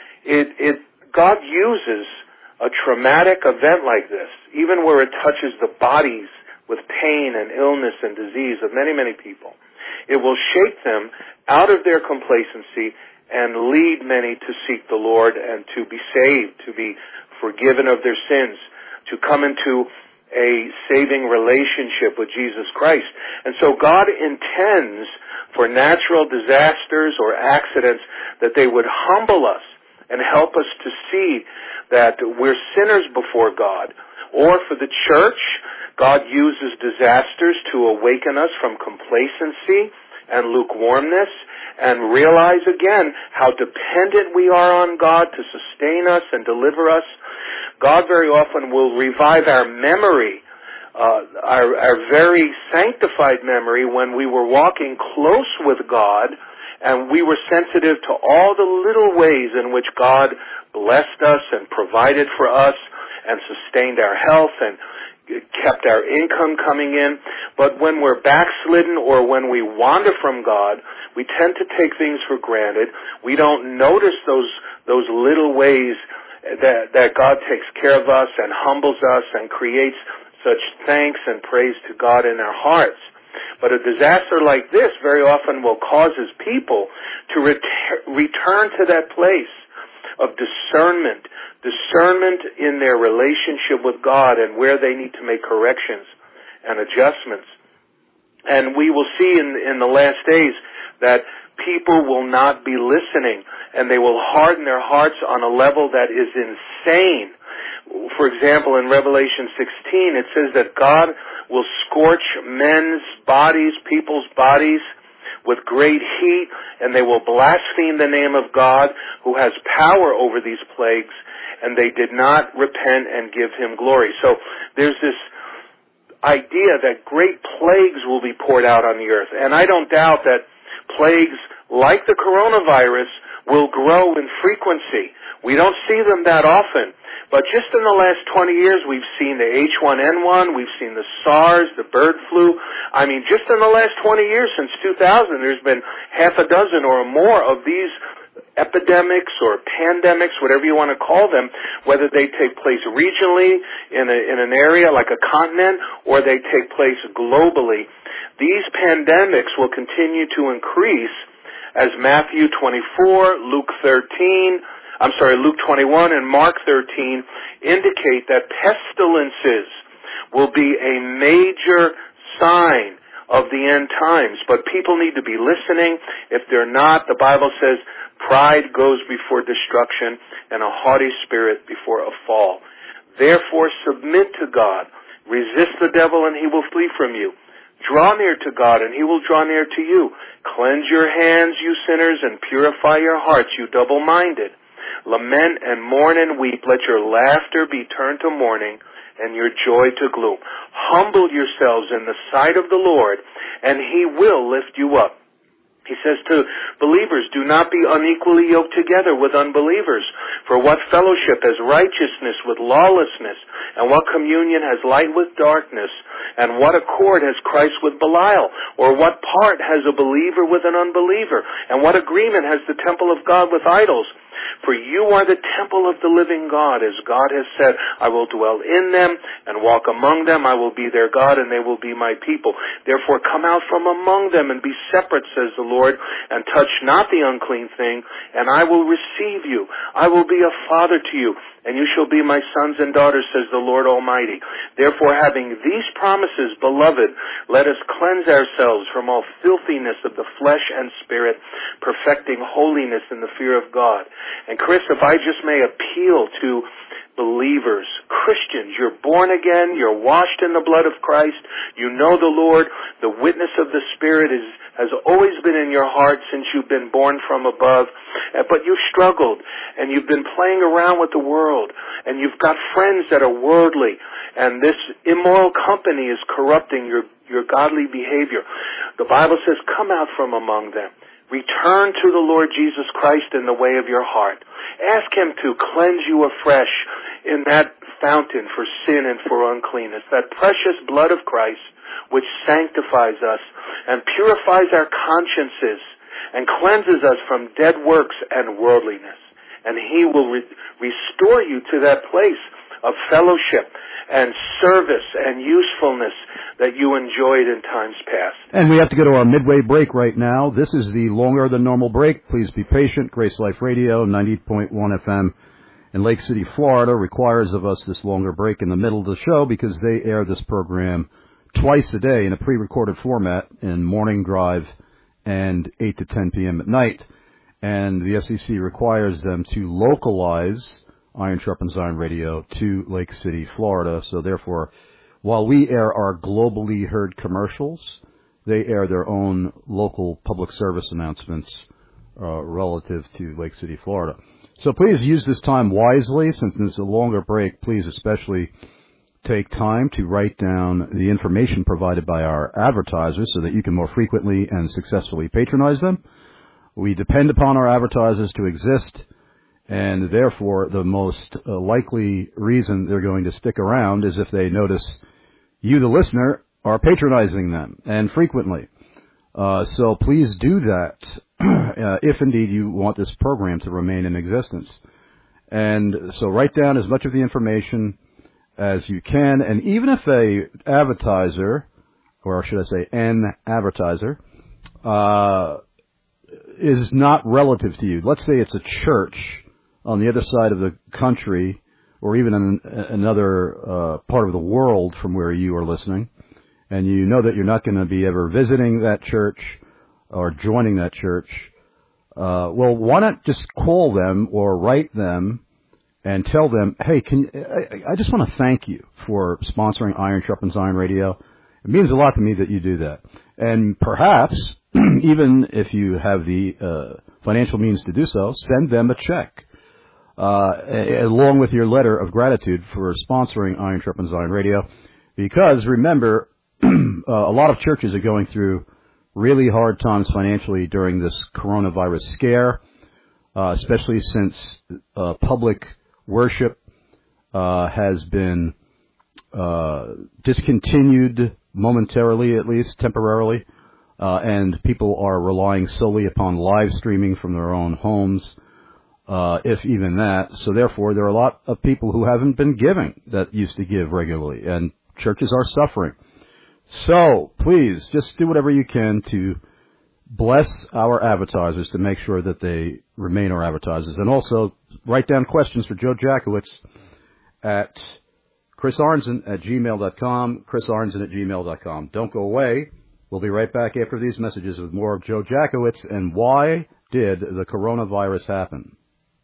God uses a traumatic event like this, even where it touches the bodies with pain and illness and disease of many, many people. It will shake them out of their complacency and lead many to seek the Lord and to be saved, to be forgiven of their sins, to come into a saving relationship with Jesus Christ. And so God intends for natural disasters or accidents that they would humble us and help us to see that we're sinners before God. Or for the church, God uses disasters to awaken us from complacency and lukewarmness and realize again how dependent we are on God to sustain us and deliver us. God very often will revive our memory, our very sanctified memory when we were walking close with God and we were sensitive to all the little ways in which God blessed us and provided for us and sustained our health and kept our income coming in. But when we're backslidden or when we wander from God, we tend to take things for granted. We don't notice those little ways that God takes care of us and humbles us and creates such thanks and praise to God in our hearts. But a disaster like this very often will cause His people to return to that place of discernment in their relationship with God and where they need to make corrections and adjustments. And we will see in the last days that people will not be listening, and they will harden their hearts on a level that is insane. For example, in Revelation 16, it says that God will scorch men's bodies, people's bodies, with great heat, and they will blaspheme the name of God, who has power over these plagues, and they did not repent and give him glory. So there's this idea that great plagues will be poured out on the earth. And I don't doubt that plagues like the coronavirus will grow in frequency. We don't see them that often. But just in the last 20 years, we've seen the H1N1, we've seen the SARS, the bird flu. I mean, just in the last 20 years, since 2000, there's been half a dozen or more of these epidemics or pandemics, whatever you want to call them, whether they take place regionally in an area like a continent or they take place globally. These pandemics will continue to increase as Matthew 24, Luke 21 and Mark 13 indicate that pestilences will be a major sign of the end times. But people need to be listening. If they're not, the Bible says pride goes before destruction and a haughty spirit before a fall. Therefore, submit to God. Resist the devil and he will flee from you. Draw near to God and he will draw near to you. Cleanse your hands, you sinners, and purify your hearts, you double-minded. Lament and mourn and weep. Let your laughter be turned to mourning and your joy to gloom. Humble yourselves in the sight of the Lord, and he will lift you up. He says to believers, do not be unequally yoked together with unbelievers. For what fellowship has righteousness with lawlessness? And what communion has light with darkness? And what accord has Christ with Belial? Or what part has a believer with an unbeliever? And what agreement has the temple of God with idols? For you are the temple of the living God, as God has said, I will dwell in them and walk among them. I will be their God, and they will be my people. Therefore come out from among them and be separate, says the Lord, and touch not the unclean thing, and I will receive you. I will be a father to you, and you shall be my sons and daughters, says the Lord Almighty. Therefore, having these promises, beloved, let us cleanse ourselves from all filthiness of the flesh and spirit, perfecting holiness in the fear of God. And Chris, if I just may appeal to believers, Christians, you're born again, you're washed in the blood of Christ, you know the Lord, the witness of the Spirit has always been in your heart since you've been born from above, but you've struggled, and you've been playing around with the world, and you've got friends that are worldly, and this immoral company is corrupting your godly behavior. The Bible says, come out from among them. Return to the Lord Jesus Christ in the way of your heart. Ask him to cleanse you afresh in that fountain for sin and for uncleanness, that precious blood of Christ which sanctifies us and purifies our consciences and cleanses us from dead works and worldliness. And he will restore you to that place of fellowship and service and usefulness that you enjoyed in times past. And we have to go to our midway break right now. This is the longer than normal break. Please be patient. Grace Life Radio, 90.1 FM in Lake City, Florida, requires of us this longer break in the middle of the show because they air this program twice a day in a pre-recorded format in morning drive and 8 to 10 p.m. at night. And the SEC requires them to localize Iron Sharpens Iron Radio to Lake City, Florida. So therefore, while we air our globally heard commercials, they air their own local public service announcements relative to Lake City, Florida. So please use this time wisely. Since this is a longer break, please especially take time to write down the information provided by our advertisers so that you can more frequently and successfully patronize them. We depend upon our advertisers to exist, and therefore the most likely reason they're going to stick around is if they notice you, the listener, are patronizing them, and frequently. So please do that if indeed you want this program to remain in existence. And so write down as much of the information as you can, and even if a advertiser, or should I say an advertiser, is not relative to you. Let's say it's a church on the other side of the country, or even in another part of the world from where you are listening, and you know that you're not going to be ever visiting that church or joining that church, well, why not just call them or write them and tell them, hey, I just want to thank you for sponsoring Iron Sharpens Iron Radio. It means a lot to me that you do that. And perhaps, even if you have the financial means to do so, send them a check, along with your letter of gratitude for sponsoring Iron Sharpens Iron Radio. Because, remember, a lot of churches are going through really hard times financially during this coronavirus scare, especially since public worship has been discontinued momentarily, at least temporarily, and people are relying solely upon live streaming from their own homes, if even that. So therefore, there are a lot of people who haven't been giving that used to give regularly, and churches are suffering. So please, just do whatever you can to bless our advertisers to make sure that they remain our advertisers. And also, write down questions for Joe Jackowitz at chrisarnson@gmail.com, chrisarnson@gmail.com. Don't go away. We'll be right back after these messages with more of Joe Jackowitz and why did the coronavirus happen.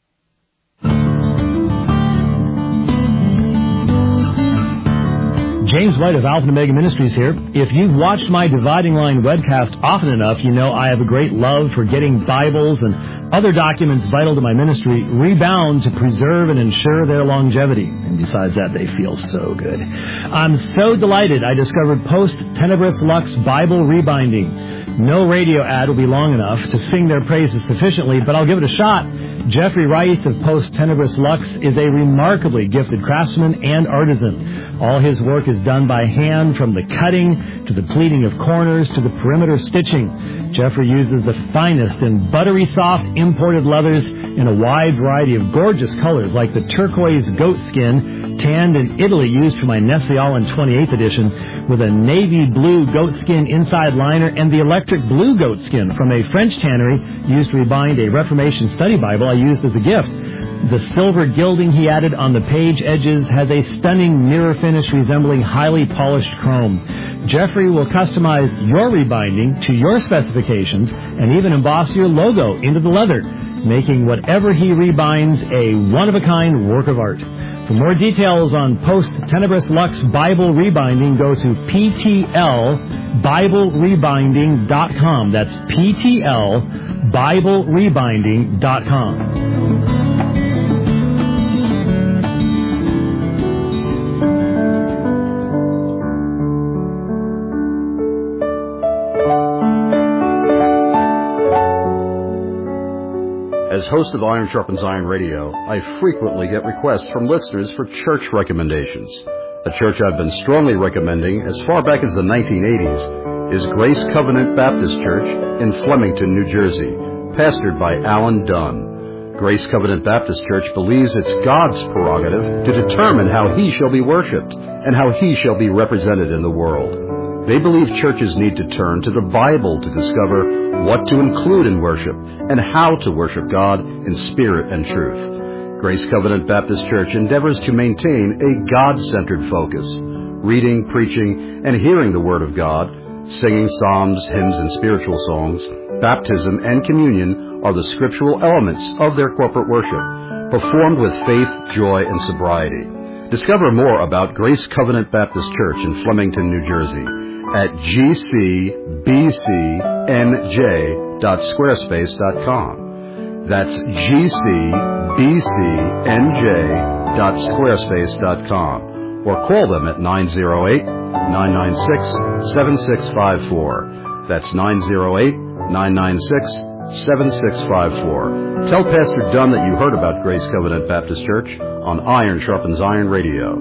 James White of Alpha and Omega Ministries here. If you've watched my Dividing Line webcast often enough, you know I have a great love for getting Bibles and other documents vital to my ministry rebound to preserve and ensure their longevity. And besides that, they feel so good. I'm so delighted I discovered Post Tenebris Lux Bible Rebinding. No radio ad will be long enough to sing their praises sufficiently, but I'll give it a shot. Jeffrey Rice of Post Tenebris Lux is a remarkably gifted craftsman and artisan. All his work is done by hand, from the cutting to the pleating of corners to the perimeter stitching. Jeffrey uses the finest and buttery soft imported leathers in a wide variety of gorgeous colors, like the turquoise goat skin, tanned in Italy, used for my Nestle Allen 28th edition, with a navy blue goat skin inside liner, and the electric blue goat skin from a French tannery used to rebind a Reformation study Bible I used as a gift. The silver gilding he added on the page edges has a stunning mirror finish resembling highly polished chrome. Jeffrey will customize your rebinding to your specifications and even emboss your logo into the leather, making whatever he rebinds a one-of-a-kind work of art. For more details on Post Tenebris Lux Bible Rebinding, go to PTLBibleRebinding.com. That's PTLBibleRebinding.com. As host of Iron Sharpens Iron Radio, I frequently get requests from listeners for church recommendations. A church I've been strongly recommending as far back as the 1980s is Grace Covenant Baptist Church in Flemington, New Jersey, pastored by Alan Dunn. Grace Covenant Baptist Church believes it's God's prerogative to determine how He shall be worshipped and how He shall be represented in the world. They believe churches need to turn to the Bible to discover what to include in worship and how to worship God in spirit and truth. Grace Covenant Baptist Church endeavors to maintain a God-centered focus, reading, preaching, and hearing the Word of God, singing psalms, hymns, and spiritual songs. Baptism and communion are the scriptural elements of their corporate worship, performed with faith, joy, and sobriety. Discover more about Grace Covenant Baptist Church in Flemington, New Jersey at gcbcnj.squarespace.com. That's gcbcnj.squarespace.com. Or call them at 908-996-7654. That's 908-996-7654. Tell Pastor Dunn that you heard about Grace Covenant Baptist Church on Iron Sharpens Iron Radio.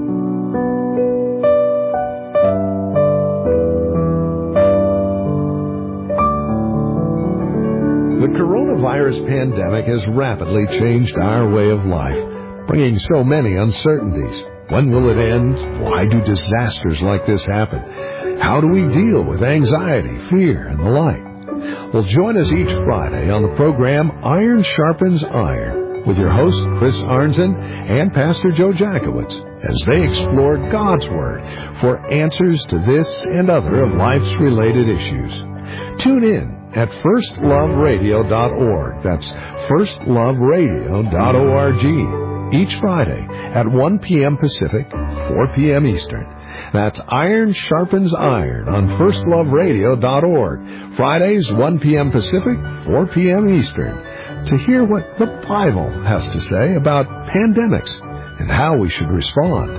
The coronavirus pandemic has rapidly changed our way of life, bringing so many uncertainties. When will it end? Why do disasters like this happen? How do we deal with anxiety, fear, and the like? Well, join us each Friday on the program Iron Sharpens Iron. with your host, Chris Arnzen, and Pastor Joe Jackowitz, as they explore God's Word for answers to this and other of life's related issues. Tune in at firstloveradio.org. That's firstloveradio.org. Each Friday at 1 p.m. Pacific, 4 p.m. Eastern. That's Iron Sharpens Iron on firstloveradio.org. Fridays, 1 p.m. Pacific, 4 p.m. Eastern. To hear what the Bible has to say about pandemics and how we should respond.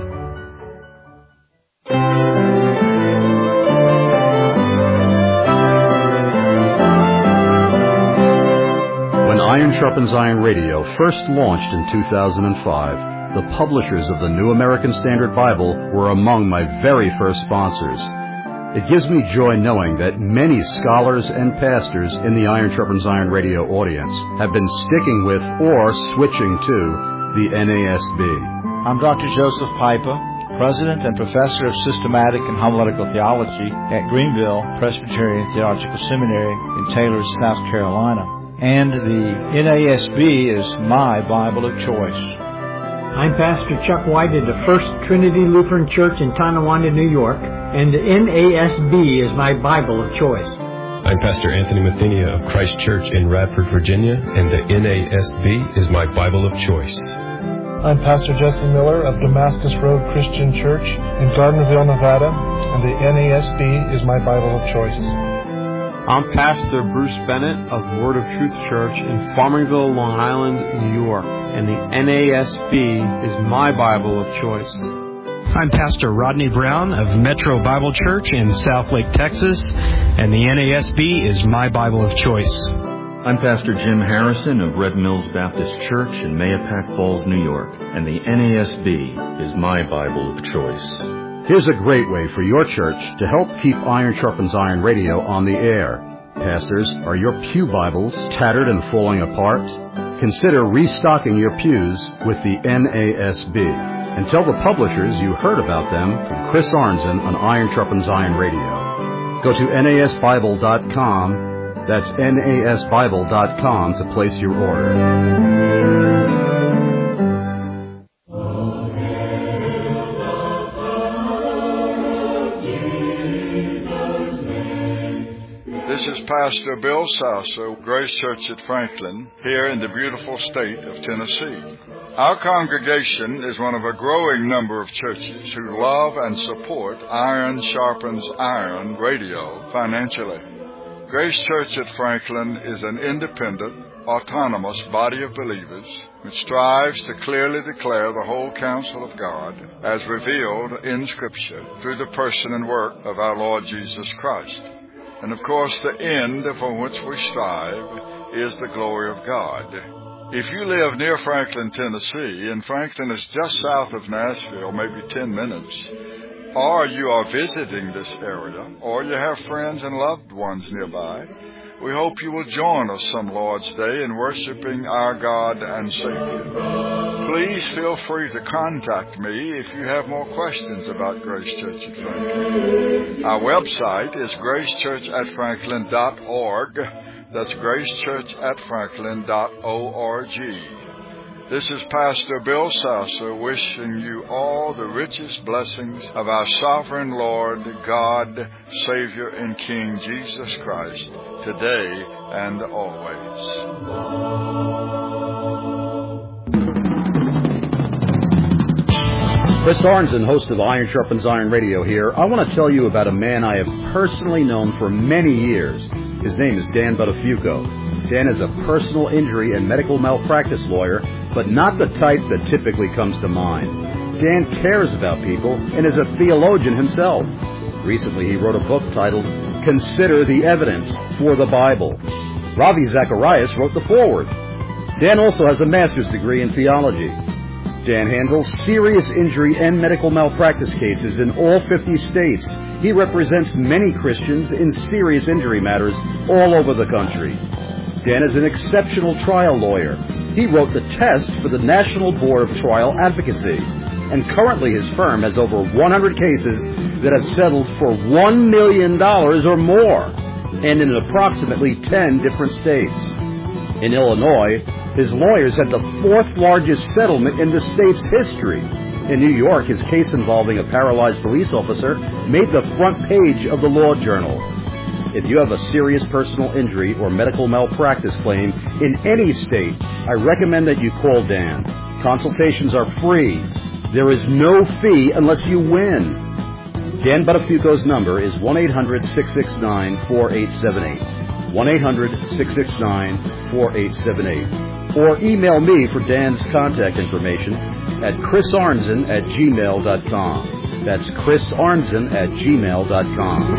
When Iron Sharpens Iron Radio first launched in 2005, the publishers of the New American Standard Bible were among my very first sponsors. It gives me joy knowing that many scholars and pastors in the Iron Sharpens Iron Radio audience have been sticking with or switching to the NASB. I'm Dr. Joseph Piper, President and Professor of Systematic and Homiletical Theology at Greenville Presbyterian Theological Seminary in Taylor, South Carolina. And the NASB is my Bible of choice. I'm Pastor Chuck White at the First Trinity Lutheran Church in Tonawanda, New York, and the NASB is my Bible of choice. I'm Pastor Anthony Mathenia of Christ Church in Radford, Virginia, and the NASB is my Bible of choice. I'm Pastor Jesse Miller of Damascus Road Christian Church in Gardnerville, Nevada, and the NASB is my Bible of choice. I'm Pastor Bruce Bennett of Word of Truth Church in Farmingville, Long Island, New York, and the NASB is my Bible of choice. I'm Pastor Rodney Brown of Metro Bible Church in Southlake, Texas, and the NASB is my Bible of choice. I'm Pastor Jim Harrison of Red Mills Baptist Church in Mahopac Falls, New York, and the NASB is my Bible of choice. Here's a great way for your church to help keep Iron Sharpens Iron Radio on the air. Pastors, are your pew Bibles tattered and falling apart? Consider restocking your pews with the NASB. And tell the publishers you heard about them from Chris Arnzen on Iron Sharpens Iron Radio. Go to nasbible.com. That's nasbible.com to place your order. This is Pastor Bill Sasso, Grace Church at Franklin, here in the beautiful state of Tennessee. Our congregation is one of a growing number of churches who love and support Iron Sharpens Iron Radio financially. Grace Church at Franklin is an independent, autonomous body of believers which strives to clearly declare the whole counsel of God as revealed in Scripture through the person and work of our Lord Jesus Christ. And of course, the end for which we strive is the glory of God. If you live near Franklin, Tennessee, and Franklin is just south of Nashville, maybe 10 minutes, or you are visiting this area, or you have friends and loved ones nearby, we hope you will join us some Lord's Day in worshiping our God and Savior. Please feel free to contact me if you have more questions about Grace Church at Franklin. Our website is gracechurchatfranklin.org. That's gracechurchatfranklin.org. This is Pastor Bill Sasso wishing you all the richest blessings of our sovereign Lord, God, Savior, and King Jesus Christ, today and always. Chris Arnzen, host of Iron Sharpens Iron Radio here. I want to tell you about a man I have personally known for many years. His name is Dan Buttafuoco. Dan is a personal injury and medical malpractice lawyer, but not the type that typically comes to mind. Dan cares about people and is a theologian himself. Recently, he wrote a book titled Consider the Evidence for the Bible. Ravi Zacharias wrote the foreword. Dan also has a master's degree in theology. Dan handles serious injury and medical malpractice cases in all 50 states. He represents many Christians in serious injury matters all over the country. Dan is an exceptional trial lawyer. He wrote the test for the National Board of Trial Advocacy. And currently his firm has over 100 cases that have settled for $1 million or more, and in approximately 10 different states. In Illinois, His lawyers had the 4th largest settlement in the state's history. In New York, his case involving a paralyzed police officer made the front page of the Law Journal. If you have a serious personal injury or medical malpractice claim in any state, I recommend that you call Dan. Consultations are free. There is no fee unless you win. Dan Buttafuoco's number is 1-800-669-4878. 1-800-669-4878. Or email me for Dan's contact information at chrisarnzen@gmail.com. That's chrisarnzen@gmail.com.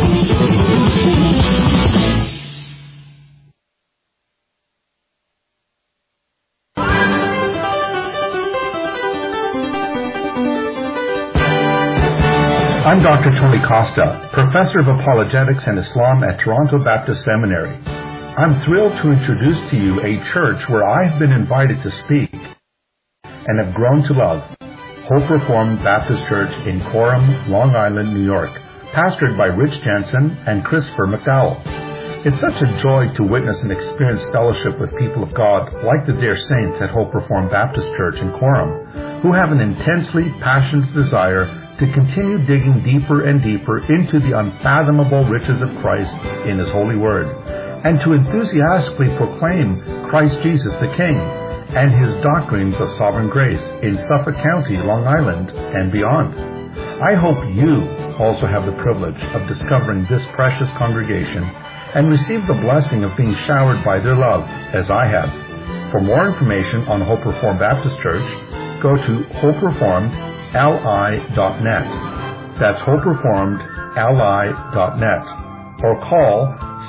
I'm Dr. Tony Costa, Professor of Apologetics and Islam at Toronto Baptist Seminary. I'm thrilled to introduce to you a church where I've been invited to speak and have grown to love, Hope Reformed Baptist Church in Coram, Long Island, New York, pastored by Rich Jensen and Christopher McDowell. It's such a joy to witness and experience fellowship with people of God like the dear saints at Hope Reformed Baptist Church in Coram, who have an intensely passionate desire to continue digging deeper and deeper into the unfathomable riches of Christ in His holy word, and to enthusiastically proclaim Christ Jesus the King and His doctrines of sovereign grace in Suffolk County, Long Island, and beyond. I hope you also have the privilege of discovering this precious congregation and receive the blessing of being showered by their love, as I have. For more information on Hope Reformed Baptist Church, go to hopereformedli.net. That's hopereformedli.net. Or call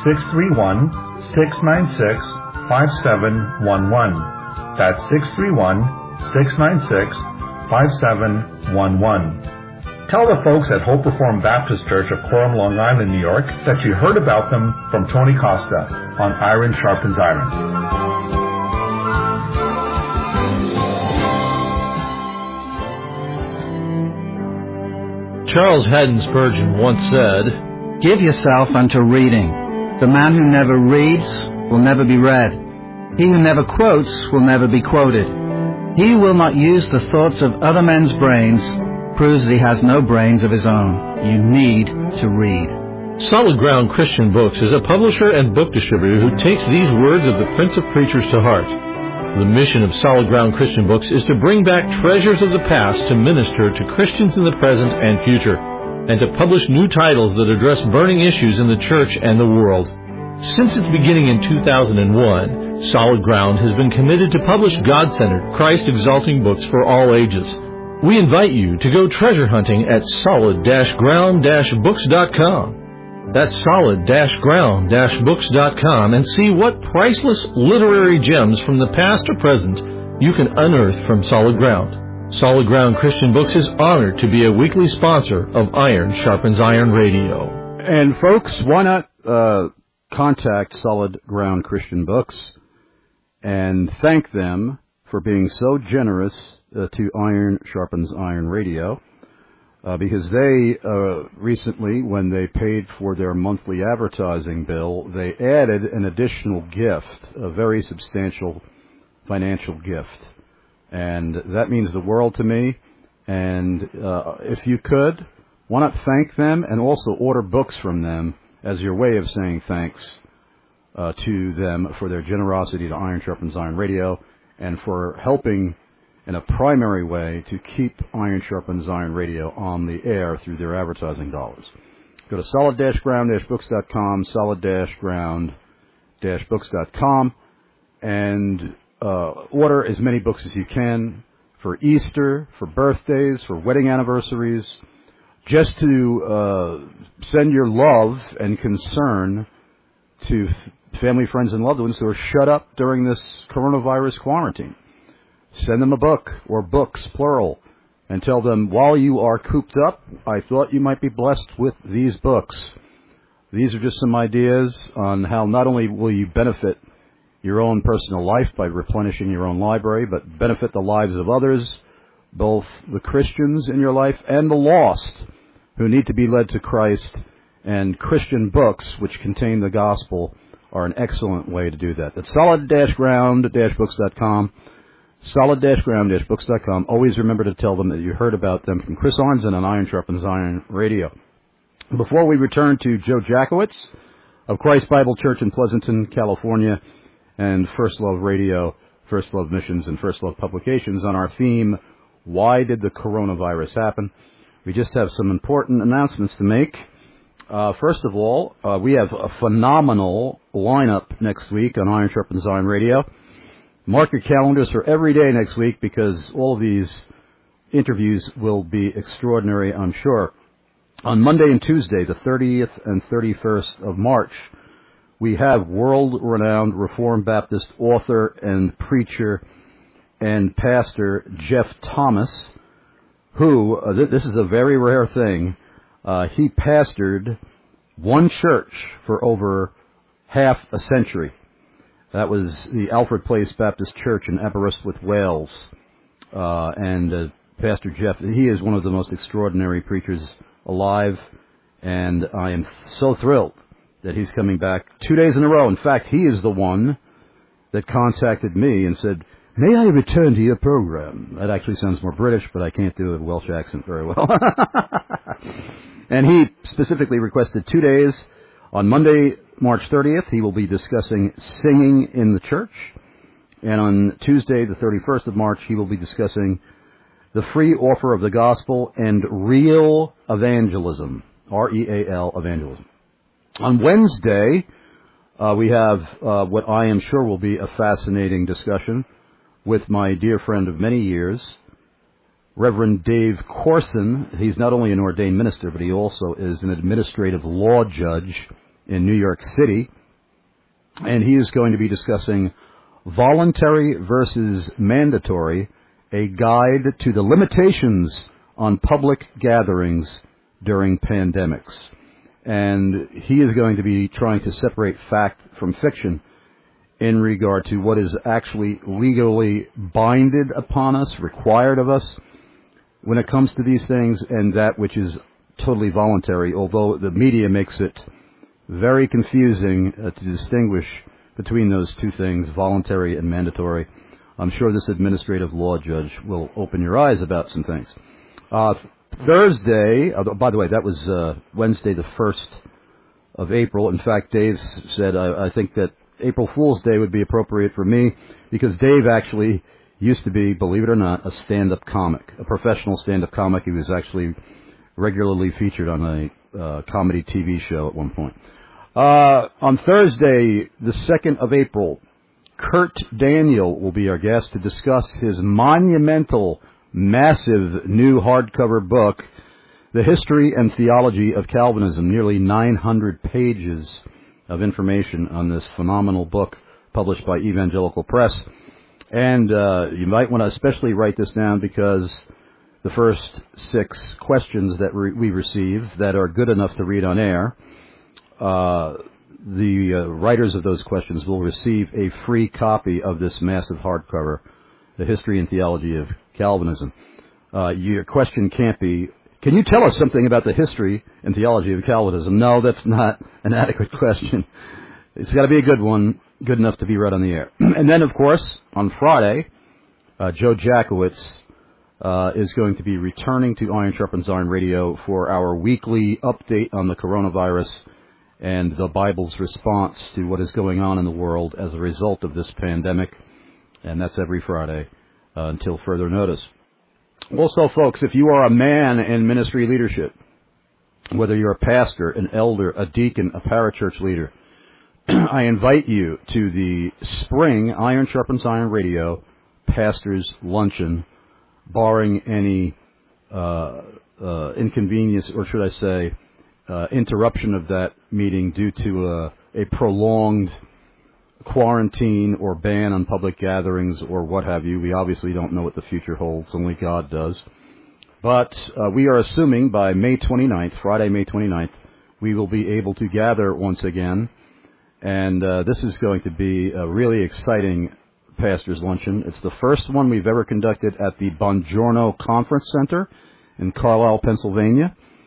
631-696-5711. That's 631-696-5711. Tell the folks at Hope Reformed Baptist Church of Coram, Long Island, New York, that you heard about them from Tony Costa on Iron Sharpens Iron. Charles Haddon Spurgeon once said, "Give yourself unto reading. The man who never reads will never be read. He who never quotes will never be quoted. He who will not use the thoughts of other men's brains proves that he has no brains of his own. You need to read." Solid Ground Christian Books is a publisher and book distributor who takes these words of the Prince of Preachers to heart. The mission of Solid Ground Christian Books is to bring back treasures of the past to minister to Christians in the present and future, and to publish new titles that address burning issues in the church and the world. Since its beginning in 2001, Solid Ground has been committed to publish God-centered, Christ-exalting books for all ages. We invite you to go treasure hunting at solid-ground-books.com. That's solid-ground-books.com, and see what priceless literary gems from the past or present you can unearth from Solid Ground. Solid Ground Christian Books is honored to be a weekly sponsor of Iron Sharpens Iron Radio. And folks, why not contact Solid Ground Christian Books and thank them for being so generous to Iron Sharpens Iron Radio, because they recently, when they paid for their monthly advertising bill, they added an additional gift, a very substantial financial gift. And that means the world to me. And if you could, why not thank them and also order books from them as your way of saying thanks to them for their generosity to Iron Sharpens Iron Radio and for helping in a primary way to keep Iron Sharpens Iron Radio on the air through their advertising dollars. Go to solid-ground-books.com, solid-ground-books.com, and order as many books as you can for Easter, for birthdays, for wedding anniversaries, just to send your love and concern to family, friends, and loved ones who are shut up during this coronavirus quarantine. Send them a book, or books, plural, and tell them, while you are cooped up, I thought you might be blessed with these books. These are just some ideas on how not only will you benefit your own personal life by replenishing your own library, but benefit the lives of others, both the Christians in your life and the lost who need to be led to Christ. And Christian books, which contain the gospel, are an excellent way to do that. That's solid-ground-books.com. Solid-ground-books.com. Always remember to tell them that you heard about them from Chris Arnzen on Iron Sharpens Iron Radio. Before we return to Joe Jackowitz of Christ Bible Church in Pleasanton, California, and First Love Radio, First Love Missions, and First Love Publications on our theme, Why Did the Coronavirus Happen? We just have some important announcements to make. First of all, we have a phenomenal lineup next week on Iron Sharpens Iron Radio. Mark your calendars for every day next week because all of these interviews will be extraordinary, I'm sure. On Monday and Tuesday, the 30th and 31st of March, we have world-renowned Reformed Baptist author and preacher and pastor Jeff Thomas, who, this is a very rare thing, he pastored one church for over half a century. That was the Alfred Place Baptist Church in Aberystwyth, Wales. And Pastor Jeff, he is one of the most extraordinary preachers alive, and I am so thrilled that he's coming back 2 days in a row. In fact, he is the one that contacted me and said, "May I return to your program?" That actually sounds more British, but I can't do a Welsh accent very well. And he specifically requested 2 days. On Monday, March 30th, he will be discussing singing in the church. And on Tuesday, the 31st of March, he will be discussing the free offer of the gospel and real evangelism, R-E-A-L, evangelism. On Wednesday, we have what I am sure will be a fascinating discussion with my dear friend of many years, Reverend Dave Corson. He's not only an ordained minister, but he also is an administrative law judge in New York City. And he is going to be discussing voluntary versus mandatory, a guide to the limitations on public gatherings during pandemics. And he is going to be trying to separate fact from fiction in regard to what is actually legally binded upon us, required of us when it comes to these things, and that which is totally voluntary, although the media makes it very confusing to distinguish between those two things, voluntary and mandatory. I'm sure this administrative law judge will open your eyes about some things. Thursday, by the way, that was Wednesday the 1st of April. In fact, Dave said, I think that April Fool's Day would be appropriate for me because Dave actually used to be, believe it or not, a stand-up comic, a professional stand-up comic. He was actually regularly featured on a comedy TV show at one point. On Thursday, the 2nd of April, Kurt Daniel will be our guest to discuss his monumental, massive new hardcover book, The History and Theology of Calvinism, nearly 900 pages of information on this phenomenal book published by Evangelical Press. And you might want to especially write this down because the first 6 questions that we receive that are good enough to read on air, the writers of those questions will receive a free copy of this massive hardcover, The History and Theology of Calvinism. Your question can't be, can you tell us something about the history and theology of Calvinism? No, that's not an adequate question. It's got to be a good one, good enough to be read on the air. And then, of course, on Friday, Joe Jackowitz is going to be returning to Iron Sharpens Iron Radio for our weekly update on the coronavirus and the Bible's response to what is going on in the world as a result of this pandemic. And that's every Friday until further notice. Also, folks, if you are a man in ministry leadership, whether you're a pastor, an elder, a deacon, a parachurch leader, I invite you to the spring Iron Sharpens Iron Radio Pastors Luncheon, barring any inconvenience, or should I say, interruption of that meeting due to a prolonged quarantine or ban on public gatherings or what have you. We obviously don't know what the future holds. Only God does. But we are assuming by May 29th, Friday, May 29th, we will be able to gather once again. And this is going to be a really exciting Pastors Luncheon. It's the first one we've ever conducted at the Bongiorno Conference Center in Carlisle, Pennsylvania.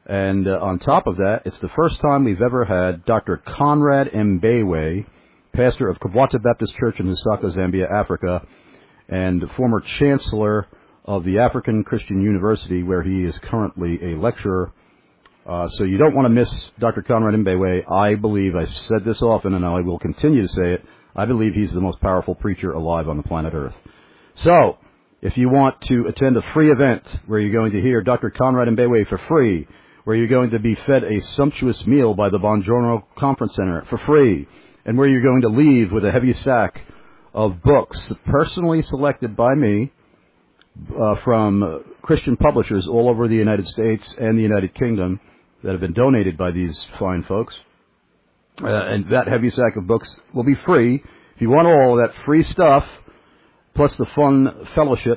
And on top of that, it's the first time we've ever had Dr. Conrad Mbewe, pastor of Kabwata Baptist Church in Lusaka, Zambia, Africa, and former chancellor of the African Christian University, where he is currently a lecturer. So you don't want to miss Dr. Conrad Mbewe. I believe, I've said this often and I will continue to say it, I believe he's the most powerful preacher alive on the planet Earth. So, if you want to attend a free event where you're going to hear Dr. Conrad Mbewe for free, where you're going to be fed a sumptuous meal by the Bongiorno Conference Center for free, and where you're going to leave with a heavy sack of books personally selected by me from Christian publishers all over the United States and the United Kingdom that have been donated by these fine folks. And that heavy sack of books will be free. If you want all of that free stuff, plus the fun fellowship,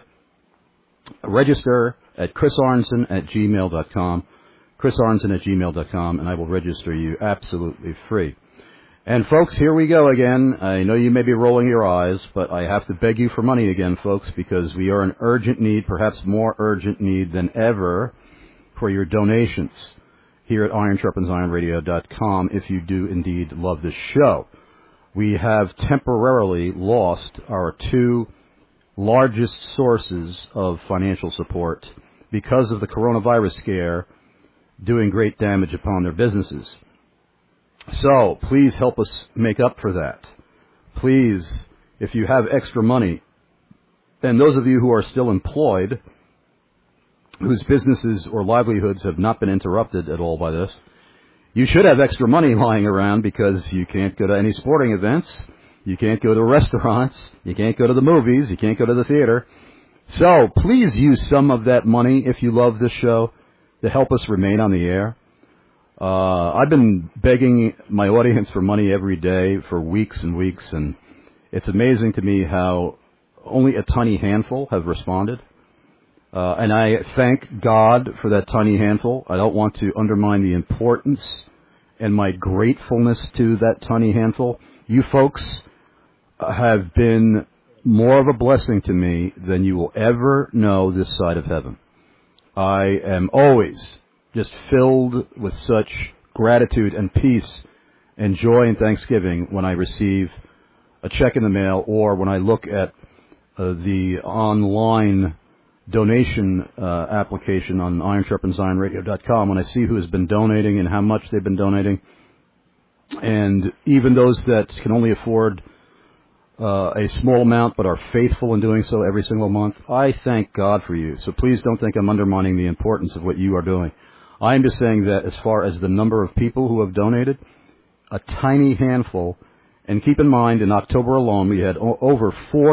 register at chrisarnson@gmail.com, chrisarnson@gmail.com, and I will register you absolutely free. And folks, here we go again. I know you may be rolling your eyes, but I have to beg you for money again, folks, because we are in urgent need, perhaps more urgent need than ever, for your donations here at IronSharpensIronRadio.com if you do indeed love this show. We have temporarily lost our two largest sources of financial support because of the coronavirus scare doing great damage upon their businesses. So, please help us make up for that. Please, if you have extra money, and those of you who are still employed, whose businesses or livelihoods have not been interrupted at all by this, you should have extra money lying around because you can't go to any sporting events, you can't go to restaurants, you can't go to the movies, you can't go to the theater. So, please use some of that money, if you love this show, to help us remain on the air. I've been begging my audience for money every day for weeks and weeks, and it's amazing to me how only a tiny handful have responded. And I thank God for that tiny handful. I don't want to undermine the importance and my gratefulness to that tiny handful. You folks have been more of a blessing to me than you will ever know this side of heaven. I am always just filled with such gratitude and peace and joy and thanksgiving when I receive a check in the mail or when I look at the online donation application on IronSharpensIronRadio.com, when I see who has been donating and how much they've been donating, and even those that can only afford a small amount but are faithful in doing so every single month, I thank God for you. So please don't think I'm undermining the importance of what you are doing. I'm just saying that as far as the number of people who have donated, a tiny handful. And keep in mind, in October alone, we had over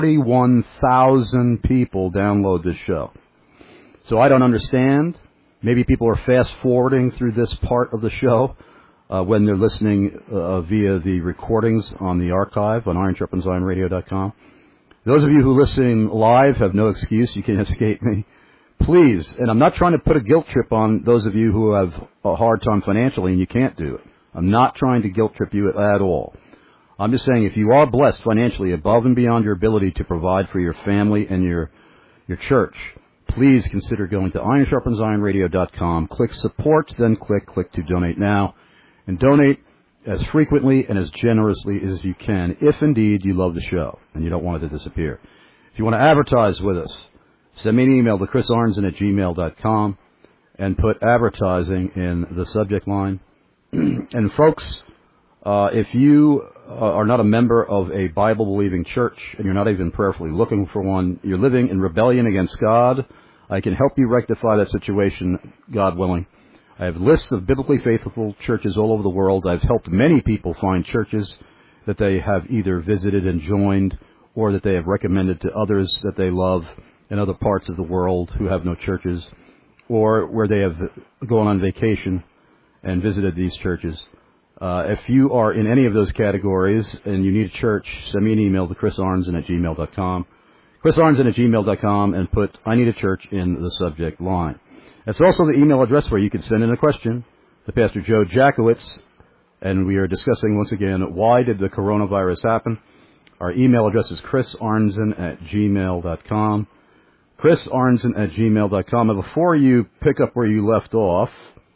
41,000 people download this show. So I don't understand. Maybe people are fast-forwarding through this part of the show when they're listening via the recordings on the archive on IronSharpensIronRadio.com. Those of you who listen live have no excuse. You can't escape me. Please, and I'm not trying to put a guilt trip on those of you who have a hard time financially and you can't do it. I'm not trying to guilt trip you at all. I'm just saying if you are blessed financially above and beyond your ability to provide for your family and your church, please consider going to IronSharpensIronRadio.com, click support, then click to donate now, and donate as frequently and as generously as you can if indeed you love the show and you don't want it to disappear. If you want to advertise with us, send me an email to chrisarnson@gmail.com and put advertising in the subject line. And folks, if you are not a member of a Bible-believing church and you're not even prayerfully looking for one, you're living in rebellion against God, I can help you rectify that situation, God willing. I have lists of biblically faithful churches all over the world. I've helped many people find churches that they have either visited and joined or that they have recommended to others that they love in other parts of the world who have no churches, or where they have gone on vacation and visited these churches. If you are in any of those categories and you need a church, send me an email to chrisarnson@gmail.com. chrisarnson@gmail.com and put I need a church in the subject line. That's also the email address where you can send in a question to Pastor Joe Jackowitz. And we are discussing once again, why did the coronavirus happen? Our email address is chrisarnson@gmail.com. chrisarnson@gmail.com. And before you pick up where you left off,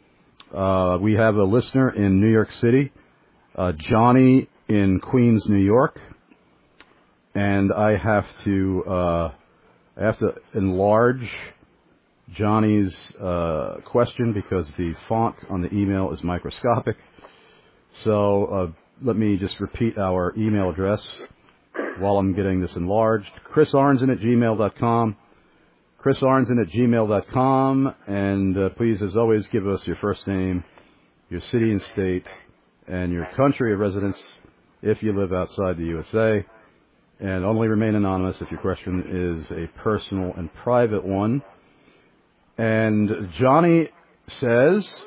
We have a listener in New York City, Johnny in Queens, New York, and I have to enlarge Johnny's question because the font on the email is microscopic. So let me just repeat our email address while I'm getting this enlarged. chrisarnson@gmail.com. chrisarnson@gmail.com. And please, as always, give us your first name, your city and state, and your country of residence if you live outside the USA. And only remain anonymous if your question is a personal and private one. And Johnny says,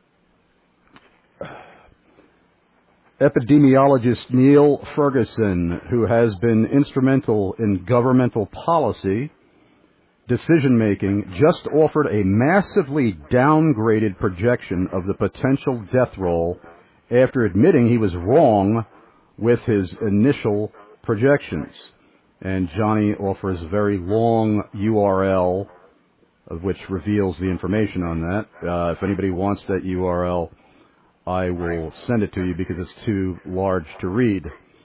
epidemiologist Neil Ferguson, who has been instrumental in governmental policy decision-making, just offered a massively downgraded projection of the potential death roll after admitting he was wrong with his initial projections. And Johnny offers a very long URL, of which reveals the information on that. If anybody wants that URL, I will send it to you because it's too large to read.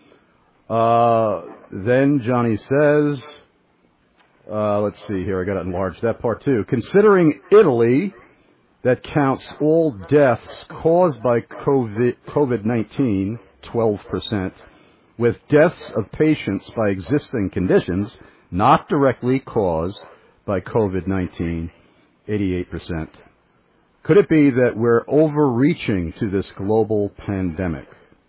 Then Johnny says, let's see here, I got to enlarge that part too. Considering Italy, that counts all deaths caused by COVID-19, 12%, with deaths of patients by existing conditions not directly caused by COVID-19, 88%. Could it be that we're overreaching to this global pandemic?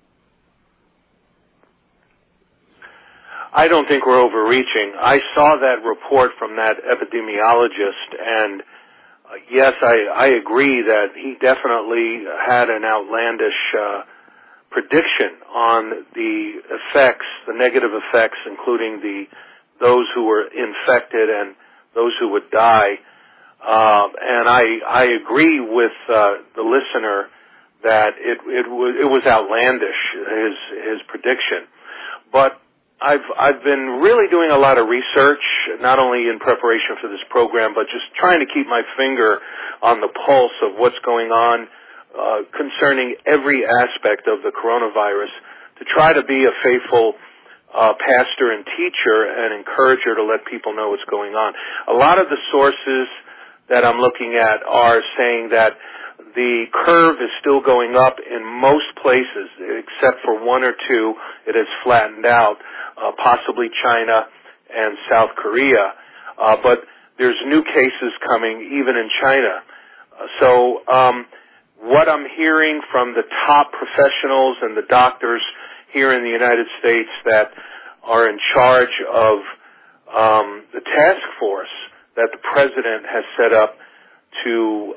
I don't think we're overreaching. I saw that report from that epidemiologist, and yes, I agree that he definitely had an outlandish prediction on the effects, the negative effects, including those who were infected and those who would die. And I agree with the listener that it was outlandish, his prediction. But I've been really doing a lot of research, not only in preparation for this program, but just trying to keep my finger on the pulse of what's going on concerning every aspect of the coronavirus, to try to be a faithful pastor and teacher and encourager to let people know what's going on. A lot of the sources that I'm looking at are saying that the curve is still going up in most places, except for one or two. It has flattened out, possibly China and South Korea. But there's new cases coming even in China. So what I'm hearing from the top professionals and the doctors here in the United States that are in charge of the task force that the president has set up to,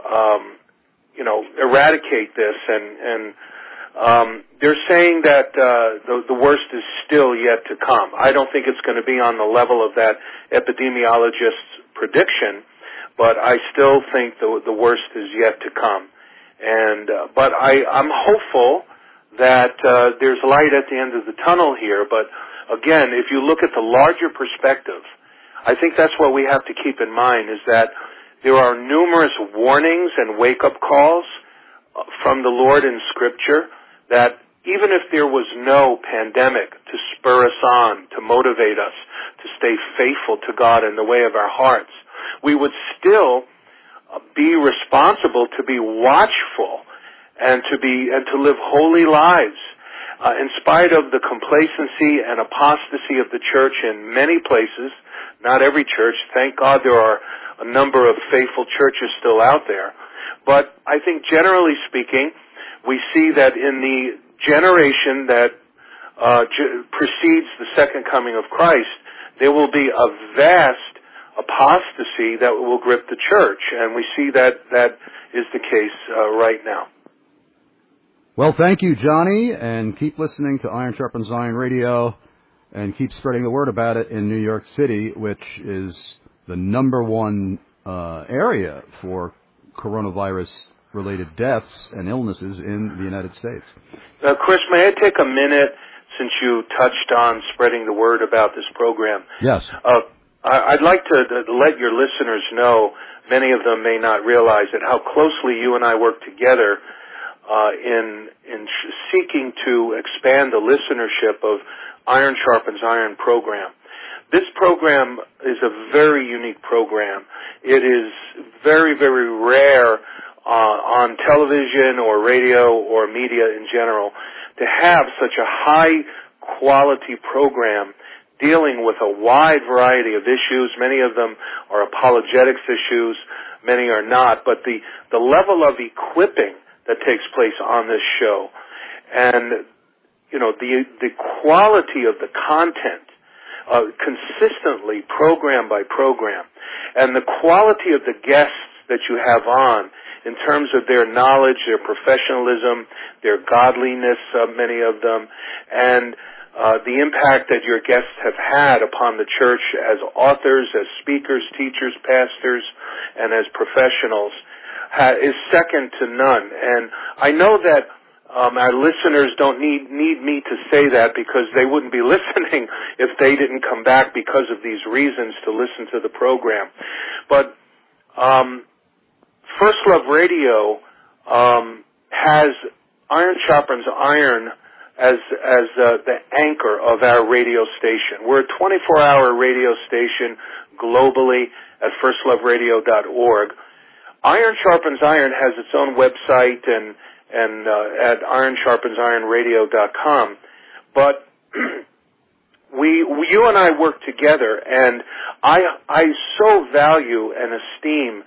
eradicate this, and they're saying that the worst is still yet to come. I don't think it's going to be on the level of that epidemiologist's prediction, but I still think the worst is yet to come. And but I'm hopeful that there's light at the end of the tunnel here. But again, if you look at the larger perspective, I think that's what we have to keep in mind, is that there are numerous warnings and wake-up calls from the Lord in Scripture that even if there was no pandemic to spur us on, to motivate us to stay faithful to God in the way of our hearts, we would still be responsible to be watchful and to live holy lives. In spite of the complacency and apostasy of the church in many places, not every church, thank God there are a number of faithful churches still out there. But I think generally speaking, we see that in the generation that precedes the second coming of Christ, there will be a vast apostasy that will grip the church, and we see that is the case right now. Well, thank you, Johnny, and keep listening to Iron Sharpens Iron Radio, and keep spreading the word about it in New York City, which is the number one area for coronavirus-related deaths and illnesses in the United States. Chris, may I take a minute, since you touched on spreading the word about this program? Yes. I'd like to let your listeners know, many of them may not realize it, how closely you and I work together in seeking to expand the listenership of Iron Sharpens Iron program. This program is a very unique program. It is very, very rare on television or radio or media in general to have such a high-quality program dealing with a wide variety of issues. Many of them are apologetics issues, many are not, but the level of equipping that takes place on this show and, you know, the quality of the content consistently program by program, and the quality of the guests that you have on in terms of their knowledge, their professionalism, their godliness, many of them, and the impact that your guests have had upon the church as authors, as speakers, teachers, pastors, and as professionals is second to none. And I know that our listeners don't need me to say that, because they wouldn't be listening if they didn't come back because of these reasons to listen to the program. But First Love Radio has Iron Sharpens Iron as the anchor of our radio station. We're a 24-hour radio station globally at firstloveradio.org. Iron Sharpens Iron has its own website and at ironsharpensironradio.com. But you and I work together, and I so value and esteem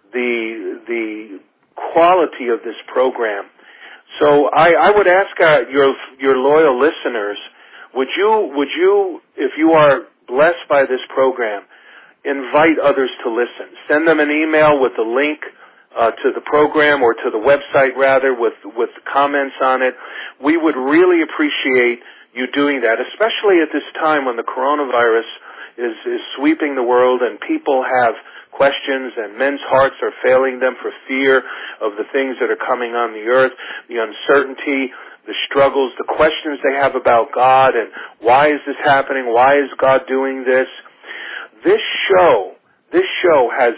the quality of this program. So I would ask your loyal listeners, would you, if you are blessed by this program, invite others to listen. Send them an email with a link to the program, or to the website rather, with comments on it. We would really appreciate you doing that, especially at this time when the coronavirus is sweeping the world and people have questions and men's hearts are failing them for fear of the things that are coming on the earth, the uncertainty, the struggles, the questions they have about God and why is this happening, why is God doing this. This show has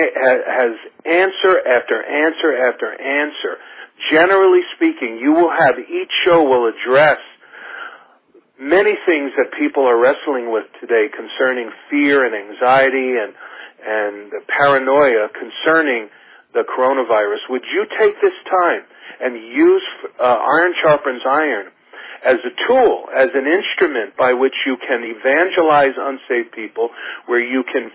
answer after answer after answer. Generally speaking, you will have, each show will address many things that people are wrestling with today concerning fear and anxiety and paranoia concerning the coronavirus. Would you take this time and use Iron Sharpens Iron as a tool, as an instrument by which you can evangelize unsaved people, where you can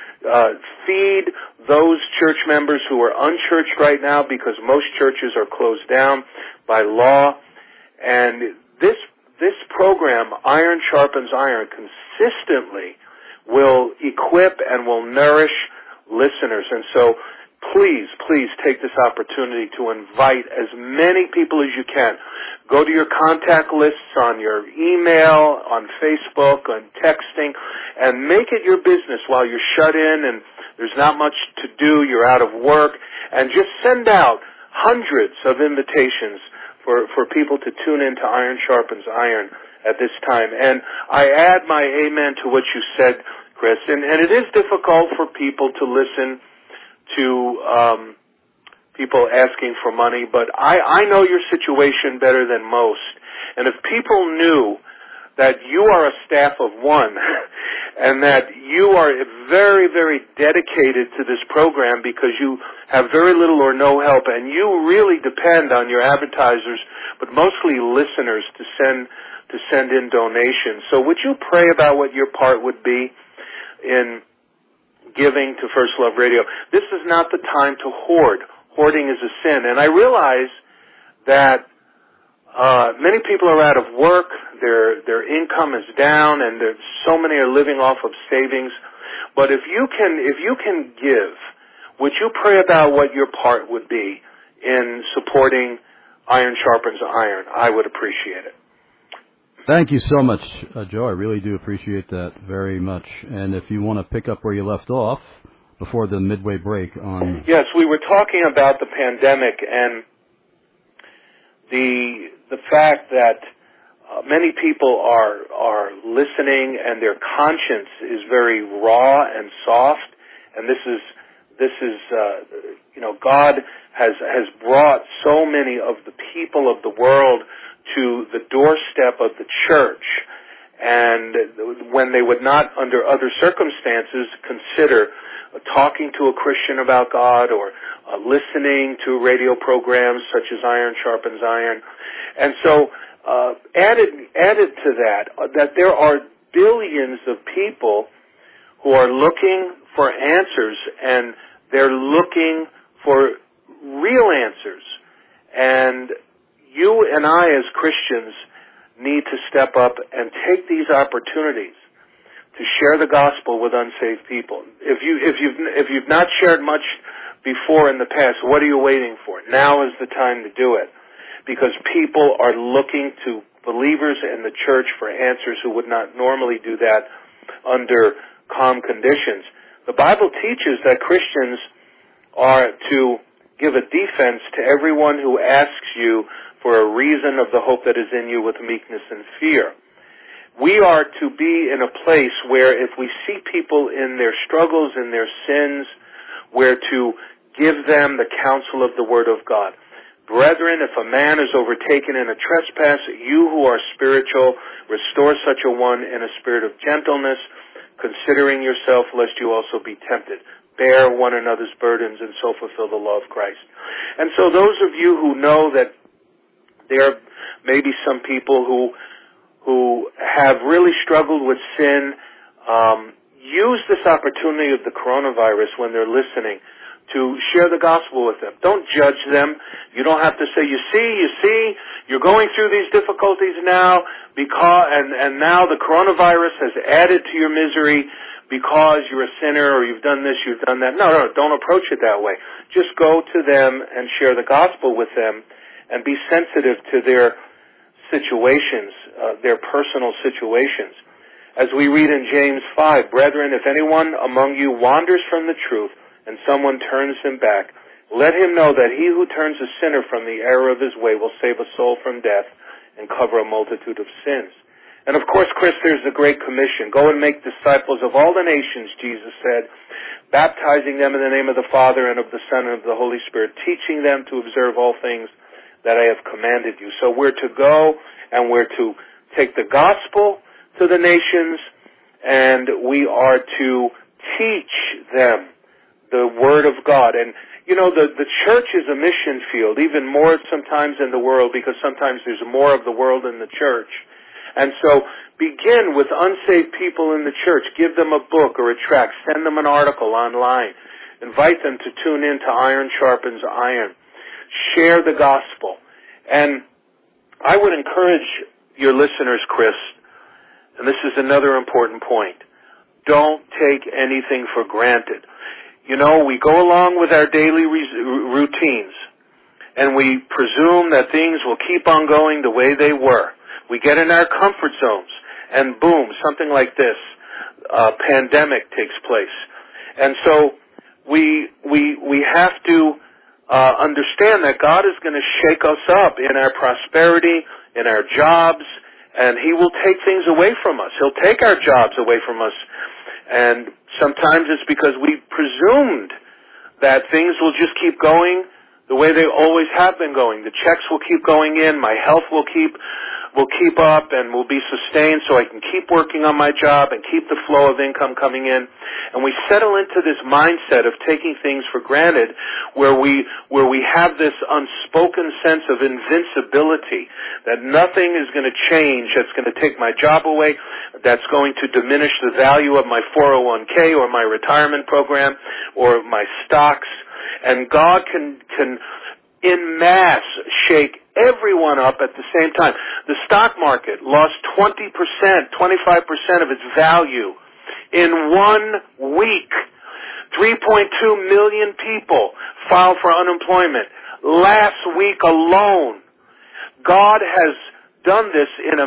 feed those church members who are unchurched right now, because most churches are closed down by law. And this program, Iron Sharpens Iron, consistently will equip and will nourish listeners. And so please take this opportunity to invite as many people as you can. Go to your contact lists on your email, on Facebook, on texting, and make it your business while you're shut in and there's not much to do, you're out of work, and just send out hundreds of invitations for people to tune into Iron Sharpens Iron at this time. And I add my amen to what you said, Chris, and it is difficult for people to listen to people asking for money, but I know your situation better than most. And if people knew that you are a staff of one and that you are very, very dedicated to this program because you have very little or no help and you really depend on your advertisers, but mostly listeners, to send in donations. So would you pray about what your part would be in giving to First Love Radio? This is not the time to hoard. Hoarding is a sin. And I realize that many people are out of work, their income is down, and so many are living off of savings. But if you can give, would you pray about what your part would be in supporting Iron Sharpens Iron? I would appreciate it. Thank you so much, Joe. I really do appreciate that very much. And if you want to pick up where you left off before the midway break on... Yes, we were talking about the pandemic and the fact that many people are listening, and their conscience is very raw and soft. And this is God has brought so many of the people of the world to the doorstep of the church, and when they would not, under other circumstances, consider talking to a Christian about God or listening to radio programs such as Iron Sharpens Iron. And so added to that there are billions of people who are looking for answers, and they're looking for real answers. And you and I as Christians need to step up and take these opportunities to share the gospel with unsaved people. If you've not shared much before in the past, what are you waiting for? Now is the time to do it, because people are looking to believers in the church for answers who would not normally do that under calm conditions. The Bible teaches that Christians are to give a defense to everyone who asks you for a reason of the hope that is in you with meekness and fear. We are to be in a place where if we see people in their struggles, in their sins, we're to give them the counsel of the Word of God. Brethren, if a man is overtaken in a trespass, you who are spiritual, restore such a one in a spirit of gentleness, considering yourself, lest you also be tempted. Bear one another's burdens and so fulfill the law of Christ. And so those of you who know that there may be some people who have really struggled with sin, use this opportunity of the coronavirus when they're listening to share the gospel with them. Don't judge them. You don't have to say, you see, you're going through these difficulties now and now the coronavirus has added to your misery because you're a sinner or you've done this, you've done that. No, don't approach it that way. Just go to them and share the gospel with them and be sensitive to their situations, their personal situations. As we read in James 5, brethren, if anyone among you wanders from the truth and someone turns him back, let him know that he who turns a sinner from the error of his way will save a soul from death and cover a multitude of sins. And of course, Chris, there's the Great Commission. Go and make disciples of all the nations, Jesus said, baptizing them in the name of the Father and of the Son and of the Holy Spirit, teaching them to observe all things that I have commanded you. So we're to go and we're to take the gospel to the nations, and we are to teach them the Word of God. And, you know, the church is a mission field, even more sometimes in the world, because sometimes there's more of the world in the church. And so begin with unsaved people in the church. Give them a book or a tract. Send them an article online. Invite them to tune in to Iron Sharpens Iron. Share the gospel. And I would encourage your listeners, Chris, and this is another important point, don't take anything for granted. You know, we go along with our daily routines, and we presume that things will keep on going the way they were. We get in our comfort zones, and boom, something like this, pandemic takes place. And so we have to understand that God is going to shake us up in our prosperity, in our jobs, and He will take things away from us. He'll take our jobs away from us. And sometimes it's because we presumed that things will just keep going the way they always have been going. The checks will keep going in, my health will keep up and will be sustained so I can keep working on my job and keep the flow of income coming in. And we settle into this mindset of taking things for granted where we have this unspoken sense of invincibility, that nothing is going to change that's going to take my job away, that's going to diminish the value of my 401k or my retirement program or my stocks. And God can en masse shake everyone up at the same time. The stock market lost 20%, 25% of its value in 1 week. 3.2 million people filed for unemployment last week alone. God has done this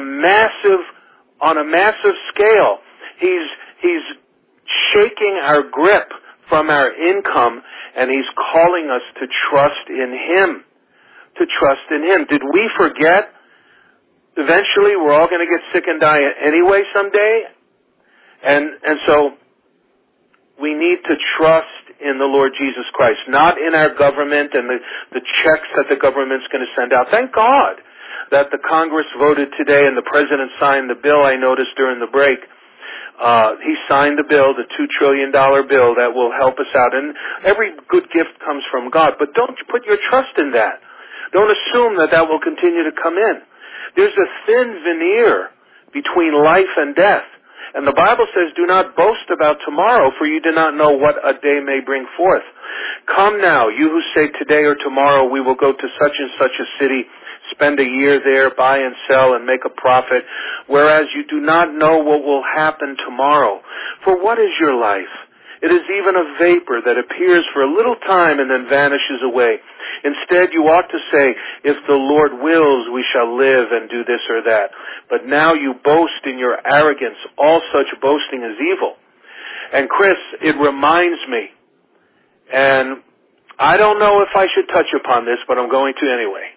on a massive scale. He's shaking our grip from our income, and He's calling us to trust in Him. To trust in Him. Did we forget eventually we're all going to get sick and die anyway someday. And so we need to trust in the Lord Jesus Christ, not in our government and the checks that the government's going to send out. Thank God that the Congress voted today and the President signed the bill. I noticed during the break, he signed the bill, the $2 trillion bill that will help us out. And every good gift comes from God, but don't put your trust in that. Don't assume that will continue to come in. There's a thin veneer between life and death. And the Bible says, do not boast about tomorrow, for you do not know what a day may bring forth. Come now, you who say today or tomorrow we will go to such and such a city, spend a year there, buy and sell, and make a profit, whereas you do not know what will happen tomorrow. For what is your life? It is even a vapor that appears for a little time and then vanishes away. Instead, you ought to say, if the Lord wills, we shall live and do this or that. But now you boast in your arrogance. All such boasting is evil. And Chris, it reminds me, and I don't know if I should touch upon this, but I'm going to anyway.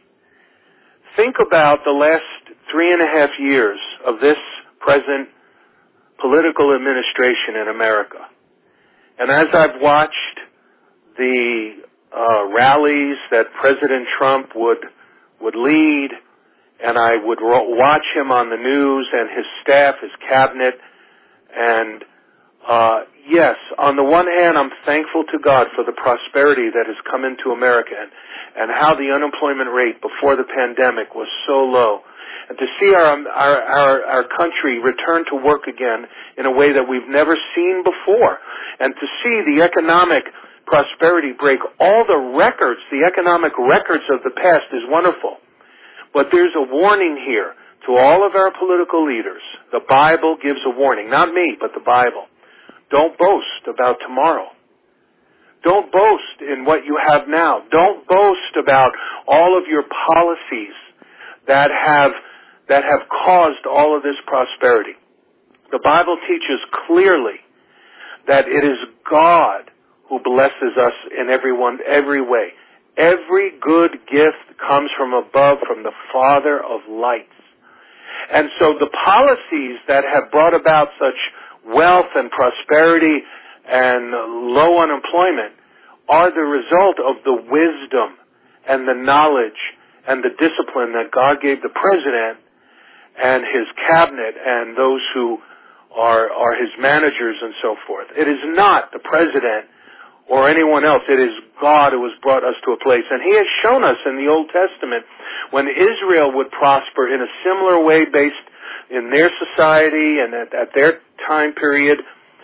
Think about the last 3.5 years of this present political administration in America. And as I've watched the rallies that President Trump would lead, and I would watch him on the news and his staff, his cabinet, and yes, on the one hand, I'm thankful to God for the prosperity that has come into America and how the unemployment rate before the pandemic was so low. And to see our country return to work again in a way that we've never seen before, and to see the economic prosperity break all the records, the economic records of the past is wonderful. But there's a warning here to all of our political leaders. The Bible gives a warning, not me, but the Bible. Don't boast about tomorrow. Don't boast in what you have now. Don't boast about all of your policies that have caused all of this prosperity. The Bible teaches clearly that it is God who blesses us in every way. Every good gift comes from above, from the Father of lights. And so the policies that have brought about such wealth and prosperity and low unemployment are the result of the wisdom and the knowledge and the discipline that God gave the President and his cabinet and those who are his managers and so forth. It is not the President or anyone else. It is God who has brought us to a place. And He has shown us in the Old Testament when Israel would prosper in a similar way based in their society and at their time period,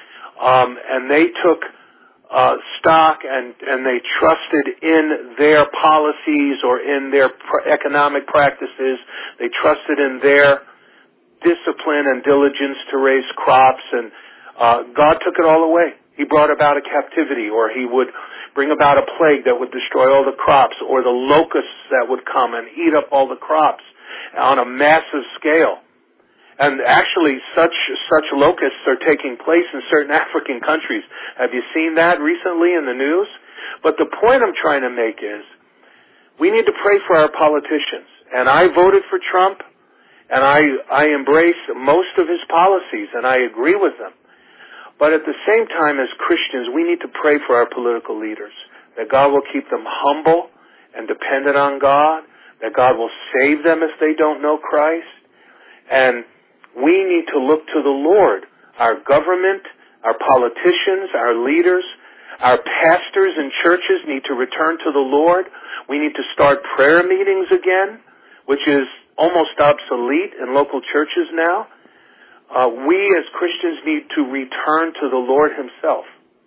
and they took stock and they trusted in their policies or in their economic practices. They trusted in their discipline and diligence to raise crops, and God took it all away. He brought about a captivity, or He would bring about a plague that would destroy all the crops, or the locusts that would come and eat up all the crops on a massive scale. And actually, such locusts are taking place in certain African countries. Have you seen that recently in the news? But the point I'm trying to make is, we need to pray for our politicians. And I voted for Trump, and I embrace most of his policies, and I agree with them. But at the same time, as Christians, we need to pray for our political leaders, that God will keep them humble and dependent on God, that God will save them if they don't know Christ. And we need to look to the Lord. Our government, our politicians, our leaders, our pastors and churches need to return to the Lord. We need to start prayer meetings again, which is almost obsolete in local churches now. We as Christians need to return to the Lord Himself.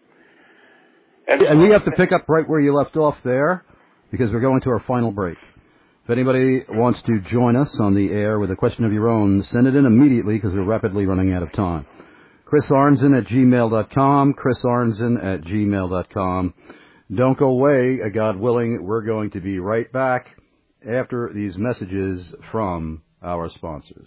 And we have to pick up right where you left off there, because we're going to our final break. If anybody wants to join us on the air with a question of your own, send it in immediately, because we're rapidly running out of time. Chris Arnzen at gmail.com, chrisarnzen@gmail.com. Don't go away, God willing. We're going to be right back after these messages from our sponsors.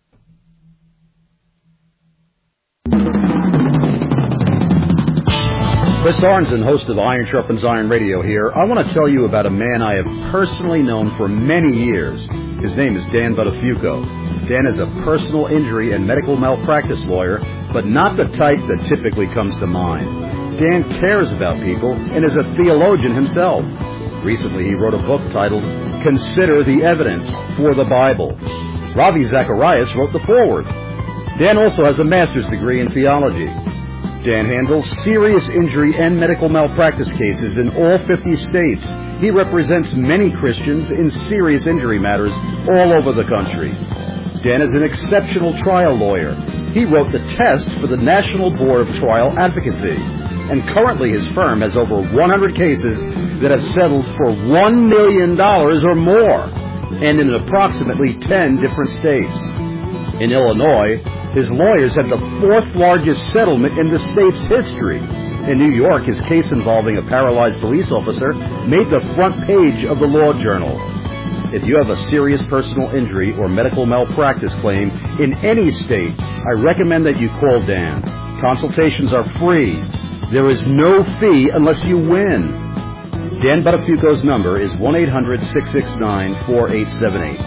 Chris Arnzen, host of Iron Sharpens Iron Radio here. I want to tell you about a man I have personally known for many years. His name is Dan Buttafuoco. Dan is a personal injury and medical malpractice lawyer, but not the type that typically comes to mind. Dan cares about people and is a theologian himself. Recently, he wrote a book titled Consider the Evidence for the Bible. Ravi Zacharias wrote the foreword. Dan also has a master's degree in theology. Dan handles serious injury and medical malpractice cases in all 50 states. He represents many Christians in serious injury matters all over the country. Dan is an exceptional trial lawyer. He wrote the test for the National Board of Trial Advocacy. And currently his firm has over 100 cases that have settled for $1 million or more, and in approximately 10 different states. In Illinois, his lawyers had the 4th largest settlement in the state's history. In New York, his case involving a paralyzed police officer made the front page of the Law Journal. If you have a serious personal injury or medical malpractice claim in any state, I recommend that you call Dan. Consultations are free. There is no fee unless you win. Dan Buttafuoco's number is 1-800-669-4878.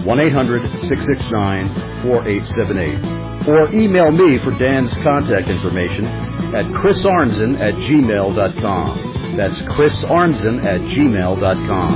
1-800-669-4878. Or email me for Dan's contact information at chrisarnzen@gmail.com. That's chrisarnzen@gmail.com.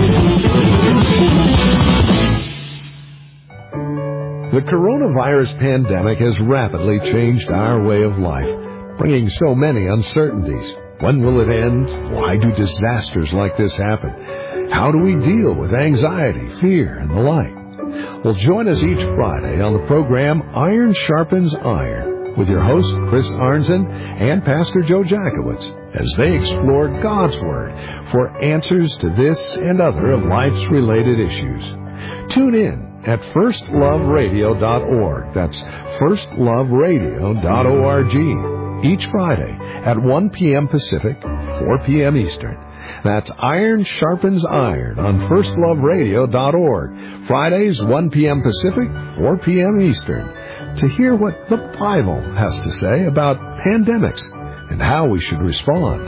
The coronavirus pandemic has rapidly changed our way of life, bringing so many uncertainties. When will it end? Why do disasters like this happen? How do we deal with anxiety, fear, and the like? Well, join us each Friday on the program Iron Sharpens Iron with your host, Chris Arnzen, and Pastor Joe Jackowitz, as they explore God's Word for answers to this and other of life's related issues. Tune in at firstloveradio.org. That's firstloveradio.org. Each Friday at 1 p.m. Pacific, 4 p.m. Eastern. That's Iron Sharpens Iron on firstloveradio.org. Fridays, 1 p.m. Pacific, 4 p.m. Eastern. To hear what the Bible has to say about pandemics and how we should respond.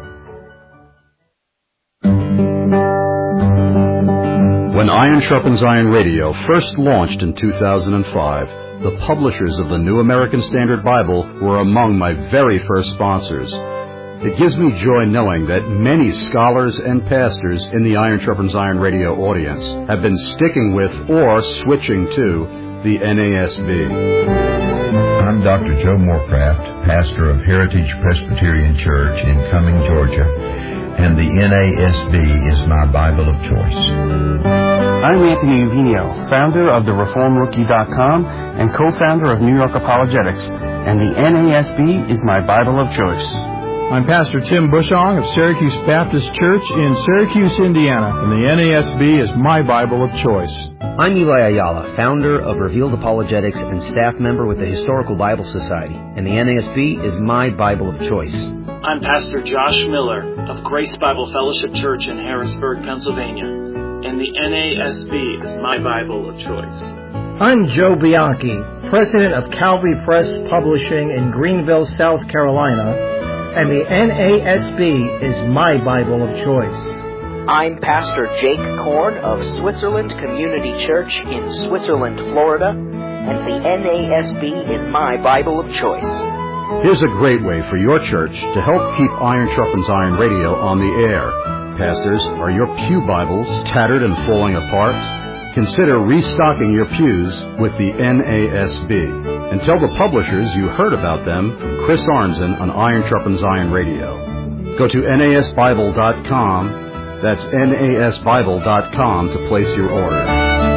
When Iron Sharpens Iron Radio first launched in 2005, the publishers of the New American Standard Bible were among my very first sponsors. It gives me joy knowing that many scholars and pastors in the Iron Sharpens Iron Radio audience have been sticking with or switching to the NASB. I'm Dr. Joe Moorcraft, pastor of Heritage Presbyterian Church in Cumming, Georgia, and the NASB is my Bible of choice. I'm Anthony Uvino, founder of TheReformRookie.com and co-founder of New York Apologetics, and the NASB is my Bible of choice. I'm Pastor Tim Bushong of Syracuse Baptist Church in Syracuse, Indiana, and the NASB is my Bible of choice. I'm Eli Ayala, founder of Revealed Apologetics and staff member with the Historical Bible Society, and the NASB is my Bible of choice. I'm Pastor Josh Miller of Grace Bible Fellowship Church in Harrisburg, Pennsylvania, and the NASB is my Bible of choice. I'm Joe Bianchi, president of Calvary Press Publishing in Greenville, South Carolina, and the NASB is my Bible of choice. I'm Pastor Jake Korn of Switzerland Community Church in Switzerland, Florida, and the NASB is my Bible of choice. Here's a great way for your church to help keep Iron Sharpens Iron Radio on the air. Pastors, are your pew Bibles tattered and falling apart? Consider restocking your pews with the NASB. And tell the publishers you heard about them from Chris Arnzen on Iron Sharpens Iron Radio. Go to nasbible.com. That's nasbible.com to place your order.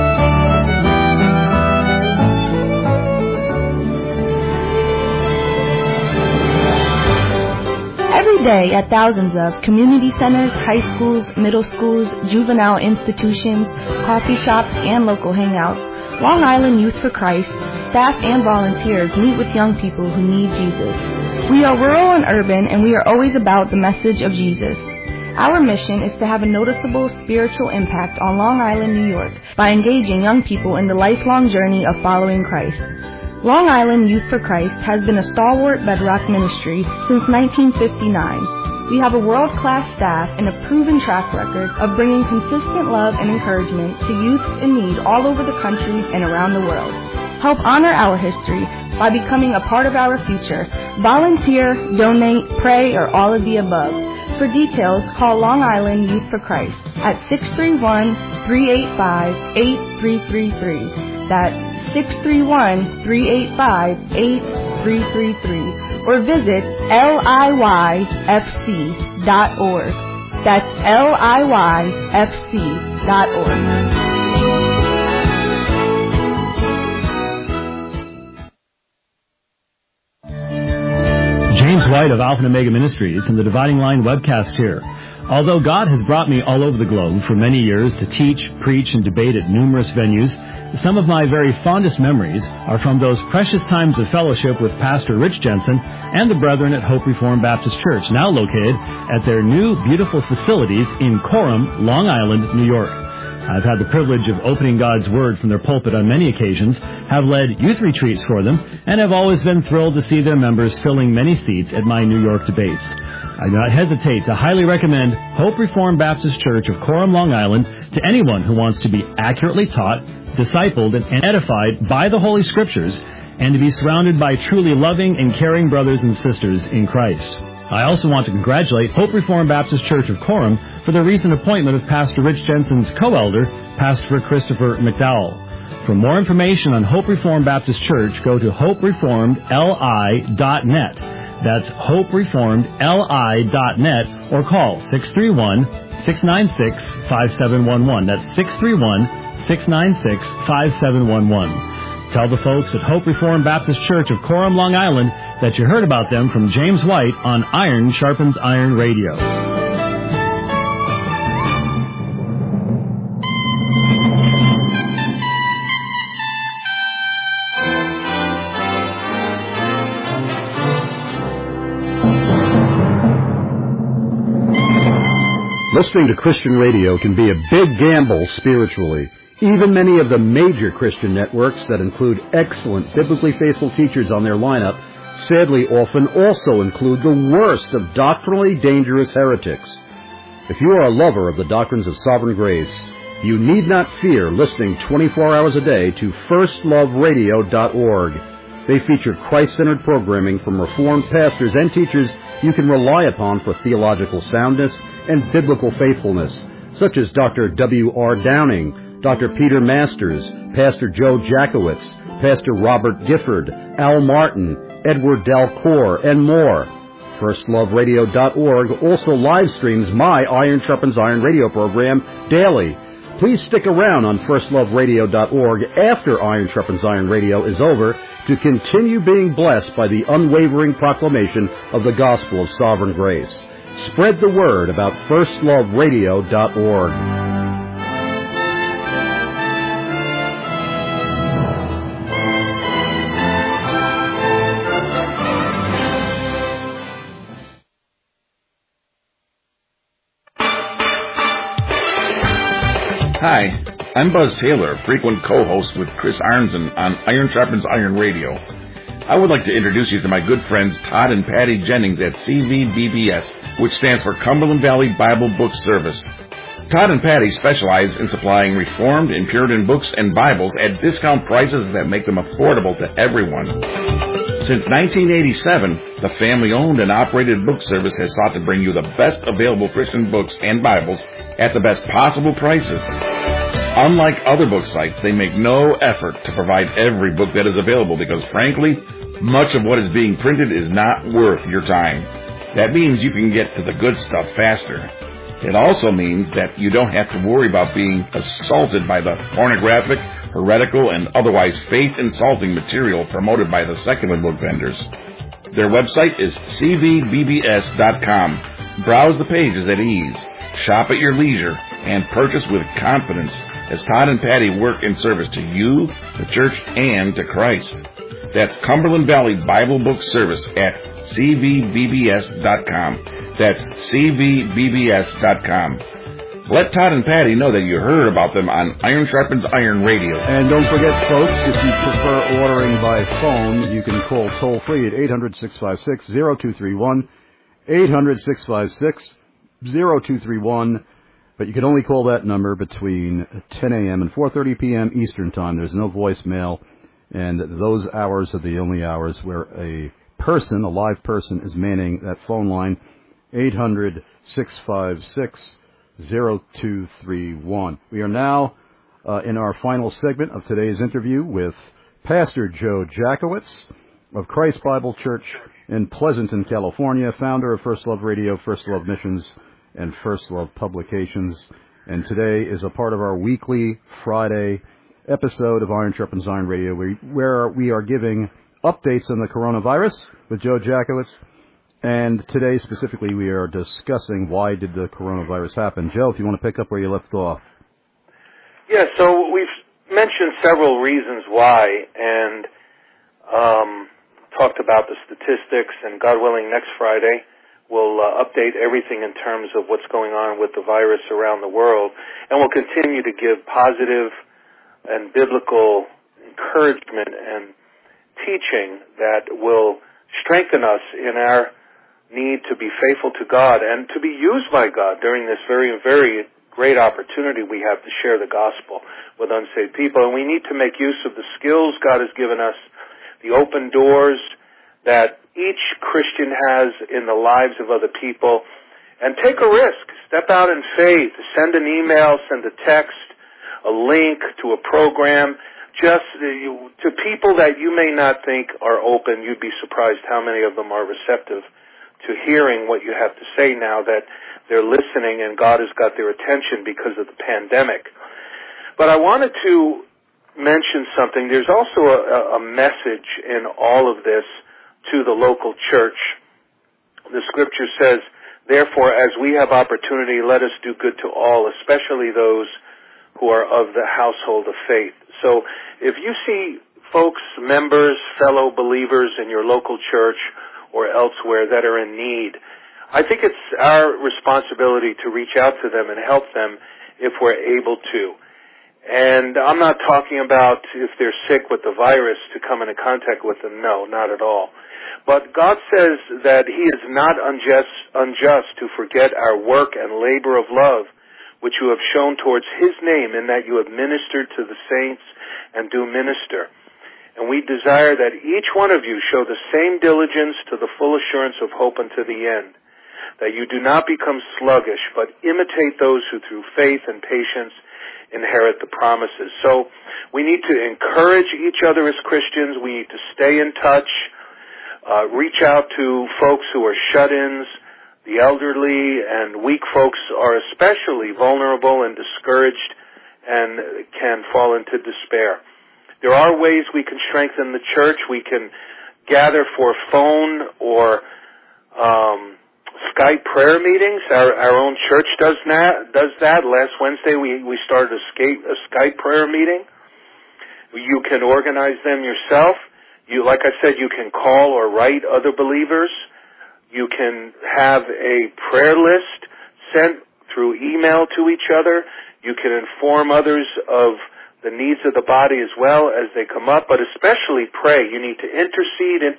Every day at thousands of community centers, high schools, middle schools, juvenile institutions, coffee shops, and local hangouts, Long Island Youth for Christ, staff and volunteers meet with young people who need Jesus. We are rural and urban, and we are always about the message of Jesus. Our mission is to have a noticeable spiritual impact on Long Island, New York, by engaging young people in the lifelong journey of following Christ. Long Island Youth for Christ has been a stalwart bedrock ministry since 1959. We have a world-class staff and a proven track record of bringing consistent love and encouragement to youths in need all over the country and around the world. Help honor our history by becoming a part of our future. Volunteer, donate, pray, or all of the above. For details, call Long Island Youth for Christ at 631-385-8333. That's 631-385-8333. Or visit liyfc.org. That's liyfc.org. James White of Alpha and Omega Ministries and the Dividing Line webcast here. Although God has brought me all over the globe for many years to teach, preach, and debate at numerous venues, some of my very fondest memories are from those precious times of fellowship with Pastor Rich Jensen and the brethren at Hope Reformed Baptist Church, now located at their new beautiful facilities in Coram, Long Island, New York. I've had the privilege of opening God's Word from their pulpit on many occasions, have led youth retreats for them, and have always been thrilled to see their members filling many seats at my New York debates. I do not hesitate to highly recommend Hope Reformed Baptist Church of Coram, Long Island to anyone who wants to be accurately taught, discipled, and edified by the Holy Scriptures, and to be surrounded by truly loving and caring brothers and sisters in Christ. I also want to congratulate Hope Reformed Baptist Church of Coram for the recent appointment of Pastor Rich Jensen's co-elder, Pastor Christopher McDowell. For more information on Hope Reformed Baptist Church, go to hopereformedli.net. That's hopereformedli.net, or call 631-696-5711. That's 631-696-5711. Tell the folks at Hope Reformed Baptist Church of Coram, Long Island, that you heard about them from James White on Iron Sharpens Iron Radio. Listening to Christian radio can be a big gamble spiritually. Even many of the major Christian networks that include excellent biblically faithful teachers on their lineup sadly often also include the worst of doctrinally dangerous heretics. If you are a lover of the doctrines of sovereign grace, you need not fear listening 24 hours a day to firstloveradio.org. They feature Christ-centered programming from Reformed pastors and teachers you can rely upon for theological soundness and biblical faithfulness, such as Dr. W.R. Downing, Dr. Peter Masters, Pastor Joe Jackowitz, Pastor Robert Gifford, Al Martin, Edward Dalcour, and more. FirstLoveRadio.org also live streams my Iron Sharpens Iron radio program daily. Please stick around on FirstLoveRadio.org after Iron Sharpens Iron radio is over to continue being blessed by the unwavering proclamation of the gospel of sovereign grace. Spread the word about FirstLoveRadio.org. Hi, I'm Buzz Taylor, frequent co-host with Chris Arnzen on Iron Sharpens Iron Radio. I would like to introduce you to my good friends Todd and Patty Jennings at CVBBS, which stands for Cumberland Valley Bible Book Service. Todd and Patty specialize in supplying Reformed and Puritan books and Bibles at discount prices that make them affordable to everyone. Since 1987, the family-owned and operated book service has sought to bring you the best available Christian books and Bibles at the best possible prices. Unlike other book sites, they make no effort to provide every book that is available because, frankly, much of what is being printed is not worth your time. That means you can get to the good stuff faster. It also means that you don't have to worry about being assaulted by the pornographic, heretical, and otherwise faith-insulting material promoted by the secular book vendors. Their website is cvbbs.com. Browse the pages at ease, shop at your leisure, and purchase with confidence as Todd and Patty work in service to you, the church, and to Christ. That's Cumberland Valley Bible Book Service at cvbbs.com. That's cvbbs.com. Let Todd and Patty know that you heard about them on Iron Sharpens Iron Radio. And don't forget, folks, if you prefer ordering by phone, you can call toll-free at 800-656-0231, 800-656-0231. But you can only call that number between 10 a.m. and 4:30 p.m. Eastern Time. There's no voicemail, and those hours are the only hours where a live person, is manning that phone line. 800-656-0231. We are now in our final segment of today's interview with Pastor Joe Jackowitz of Christ Bible Church in Pleasanton, California, founder of First Love Radio, First Love Missions, and First Love Publications. And today is a part of our weekly Friday episode of Iron Sharpens Iron Radio, where we are giving updates on the coronavirus with Joe Jackowitz. And today specifically we are discussing why did the coronavirus happen. Joe, if you want to pick up where you left off. Yeah, so we've mentioned several reasons why, and talked about the statistics, and God willing, next Friday we'll update everything in terms of what's going on with the virus around the world, and we'll continue to give positive and biblical encouragement and teaching that will strengthen us in our need to be faithful to God and to be used by God during this very, very great opportunity we have to share the gospel with unsaved people. And we need to make use of the skills God has given us, the open doors that each Christian has in the lives of other people, and take a risk. Step out in faith. Send an email, send a text, a link to a program, just to people that you may not think are open. You'd be surprised how many of them are receptive to hearing what you have to say now that they're listening and God has got their attention because of the pandemic. But I wanted to mention something. There's also a message in all of this to the local church. The scripture says, therefore, as we have opportunity, let us do good to all, especially those who are of the household of faith. So if you see folks, members, fellow believers in your local church or elsewhere that are in need, I think it's our responsibility to reach out to them and help them if we're able to. And I'm not talking about if they're sick with the virus to come into contact with them. No, not at all. But God says that He is not unjust to forget our work and labor of love, which you have shown towards His name, in that you have ministered to the saints and do minister. And we desire that each one of you show the same diligence to the full assurance of hope unto the end, that you do not become sluggish, but imitate those who through faith and patience inherit the promises. So we need to encourage each other as Christians. We need to stay in touch, reach out to folks who are shut-ins. The elderly and weak folks are especially vulnerable and discouraged and can fall into despair. There are ways we can strengthen the church. We can gather for phone or Skype prayer meetings. Our own church does that. Last Wednesday we started a Skype prayer meeting. You can organize them yourself. Like I said, you can call or write other believers. You can have a prayer list sent through email to each other. You can inform others of the needs of the body as well as they come up, but especially pray. You need to intercede.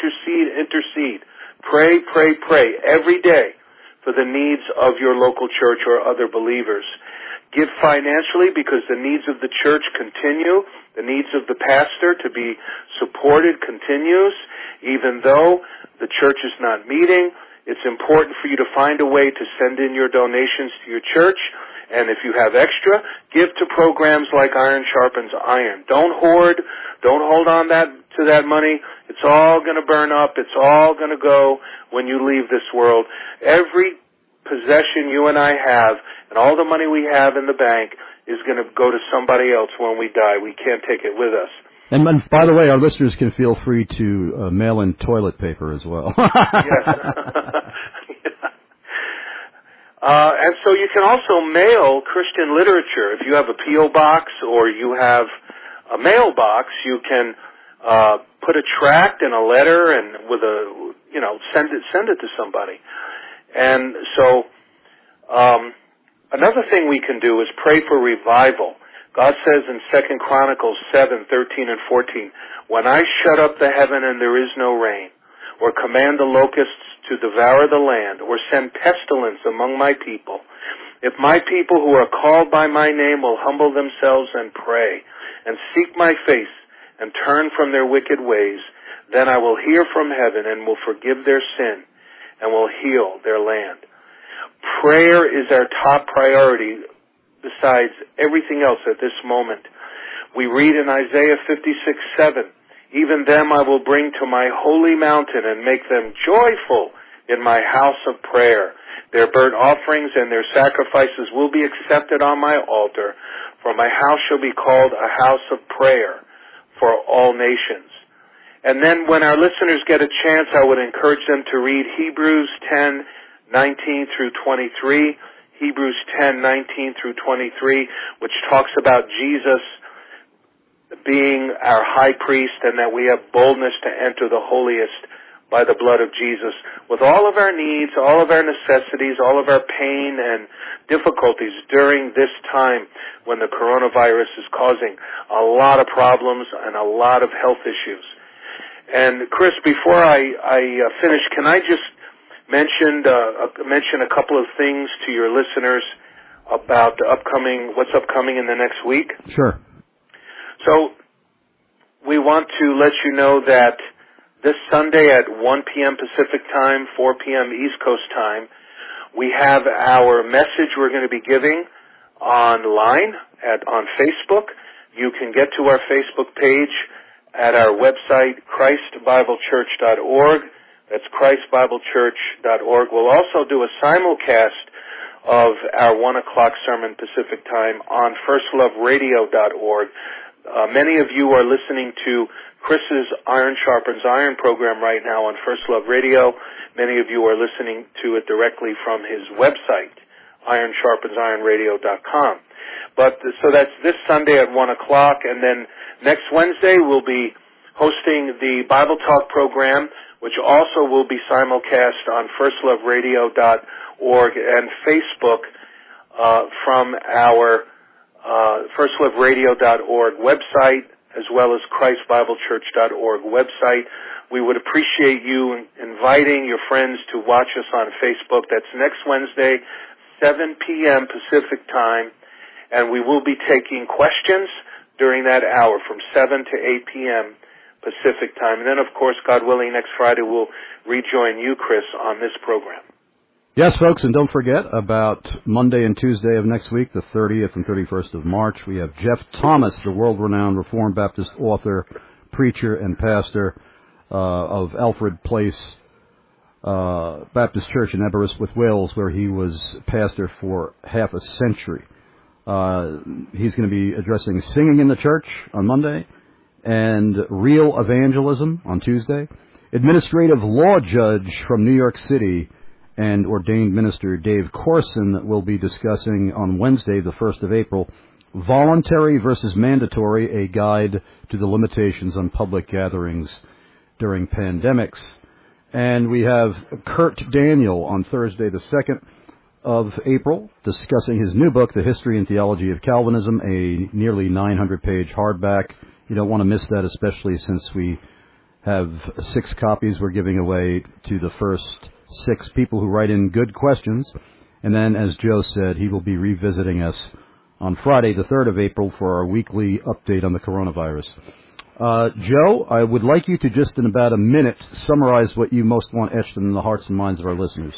Pray every day for the needs of your local church or other believers. Give financially because the needs of the church continue. The needs of the pastor to be supported continues. Even though the church is not meeting, it's important for you to find a way to send in your donations to your church. And if you have extra, give to programs like Iron Sharpens Iron. Don't hoard. Don't hold on to that money. It's all going to burn up. It's all going to go when you leave this world. Every possession you and I have and all the money we have in the bank is going to go to somebody else when we die. We can't take it with us. And by the way, our listeners can feel free to mail in toilet paper as well. Yes. And so you can also mail Christian literature. If you have a P.O. box or you have a mailbox, you can put a tract and a letter and with a, send it to somebody. And so another thing we can do is pray for revival. God says in 2 Chronicles 7:13 and 14, when I shut up the heaven and there is no rain, or command the locusts to devour the land, or send pestilence among my people, if my people who are called by my name will humble themselves and pray, and seek my face, and turn from their wicked ways, then I will hear from heaven and will forgive their sin, and will heal their land. Prayer is our top priority besides everything else at this moment. We read in Isaiah 56:7, even them I will bring to my holy mountain and make them joyful in my house of prayer. Their burnt offerings and their sacrifices will be accepted on my altar, for my house shall be called a house of prayer for all nations. And then when our listeners get a chance, I would encourage them to read Hebrews 10:19 through 23, Hebrews 10:19 through 23, which talks about Jesus being our high priest and that we have boldness to enter the holiest by the blood of Jesus. With all of our needs, all of our necessities, all of our pain and difficulties during this time when the coronavirus is causing a lot of problems and a lot of health issues. And Chris, before I finish, can I just mention a couple of things to your listeners about what's upcoming in the next week? Sure. So we want to let you know that this Sunday at 1 p.m. Pacific Time, 4 p.m. East Coast Time, we have our message we're going to be giving online on Facebook. You can get to our Facebook page at our website, ChristBibleChurch.org. That's ChristBibleChurch.org. We'll also do a simulcast of our 1 o'clock sermon Pacific Time on FirstLoveRadio.org. Many of you are listening to Chris's Iron Sharpens Iron program right now on First Love Radio. Many of you are listening to it directly from his website, IronSharpensIronRadio.com. So that's this Sunday at 1 o'clock, and then next Wednesday we'll be hosting the Bible Talk program, which also will be simulcast on FirstLoveRadio.org and Facebook from our FirstLoveRadio.org website, as well as ChristBibleChurch.org website. We would appreciate you inviting your friends to watch us on Facebook. That's next Wednesday, 7 p.m. Pacific Time, and we will be taking questions during that hour from 7 to 8 p.m. Pacific Time. And then, of course, God willing, next Friday we'll rejoin you, Chris, on this program. Yes, folks, and don't forget about Monday and Tuesday of next week, the 30th and 31st of March. We have Jeff Thomas, the world-renowned Reformed Baptist author, preacher, and pastor of Alfred Place Baptist Church in Aberystwyth, Wales, where he was pastor for half a century. He's going to be addressing singing in the church on Monday and real evangelism on Tuesday. Administrative law judge from New York City and ordained minister Dave Corson will be discussing on Wednesday, the 1st of April, Voluntary versus Mandatory, a guide to the limitations on public gatherings during pandemics. And we have Kurt Daniel on Thursday, the 2nd of April, discussing his new book, The History and Theology of Calvinism, a nearly 900-page hardback. You don't want to miss that, especially since we have 6 copies we're giving away to the first 6 people who write in good questions. And then, as Joe said, he will be revisiting us on Friday, the 3rd of April, for our weekly update on the coronavirus. Joe, I would like you to just in about a minute summarize what you most want etched in the hearts and minds of our listeners.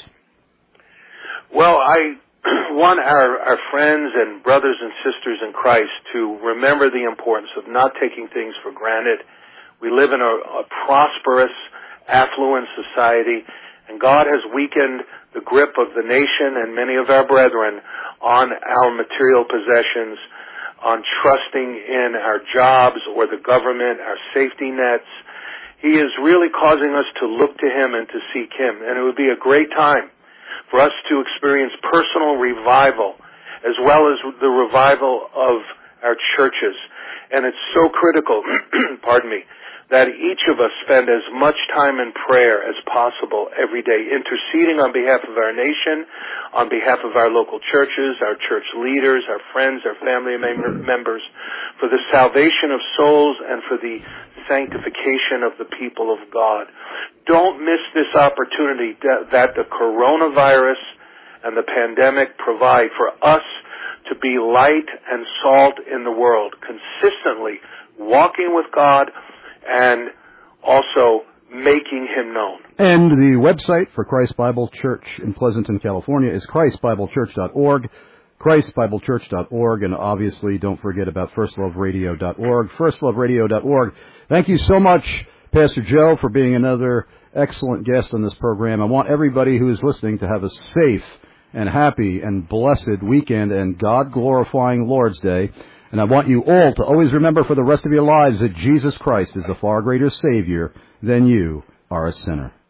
Well, I want our friends and brothers and sisters in Christ to remember the importance of not taking things for granted. We live in a prosperous, affluent society, and God has weakened the grip of the nation and many of our brethren on our material possessions, on trusting in our jobs or the government, our safety nets. He is really causing us to look to Him and to seek Him. And it would be a great time for us to experience personal revival as well as the revival of our churches. And it's so critical, pardon me, that each of us spend as much time in prayer as possible every day, interceding on behalf of our nation, on behalf of our local churches, our church leaders, our friends, our family members, for the salvation of souls and for the sanctification of the people of God. Don't miss this opportunity that the coronavirus and the pandemic provide for us to be light and salt in the world, consistently walking with God and also making Him known. And the website for Christ Bible Church in Pleasanton, California is christbiblechurch.org, christbiblechurch.org, and obviously don't forget about firstloveradio.org, firstloveradio.org. Thank you so much, Pastor Joe, for being another excellent guest on this program. I want everybody who is listening to have a safe and happy and blessed weekend and God-glorifying Lord's Day. And I want you all to always remember for the rest of your lives that Jesus Christ is a far greater Savior than you are a sinner.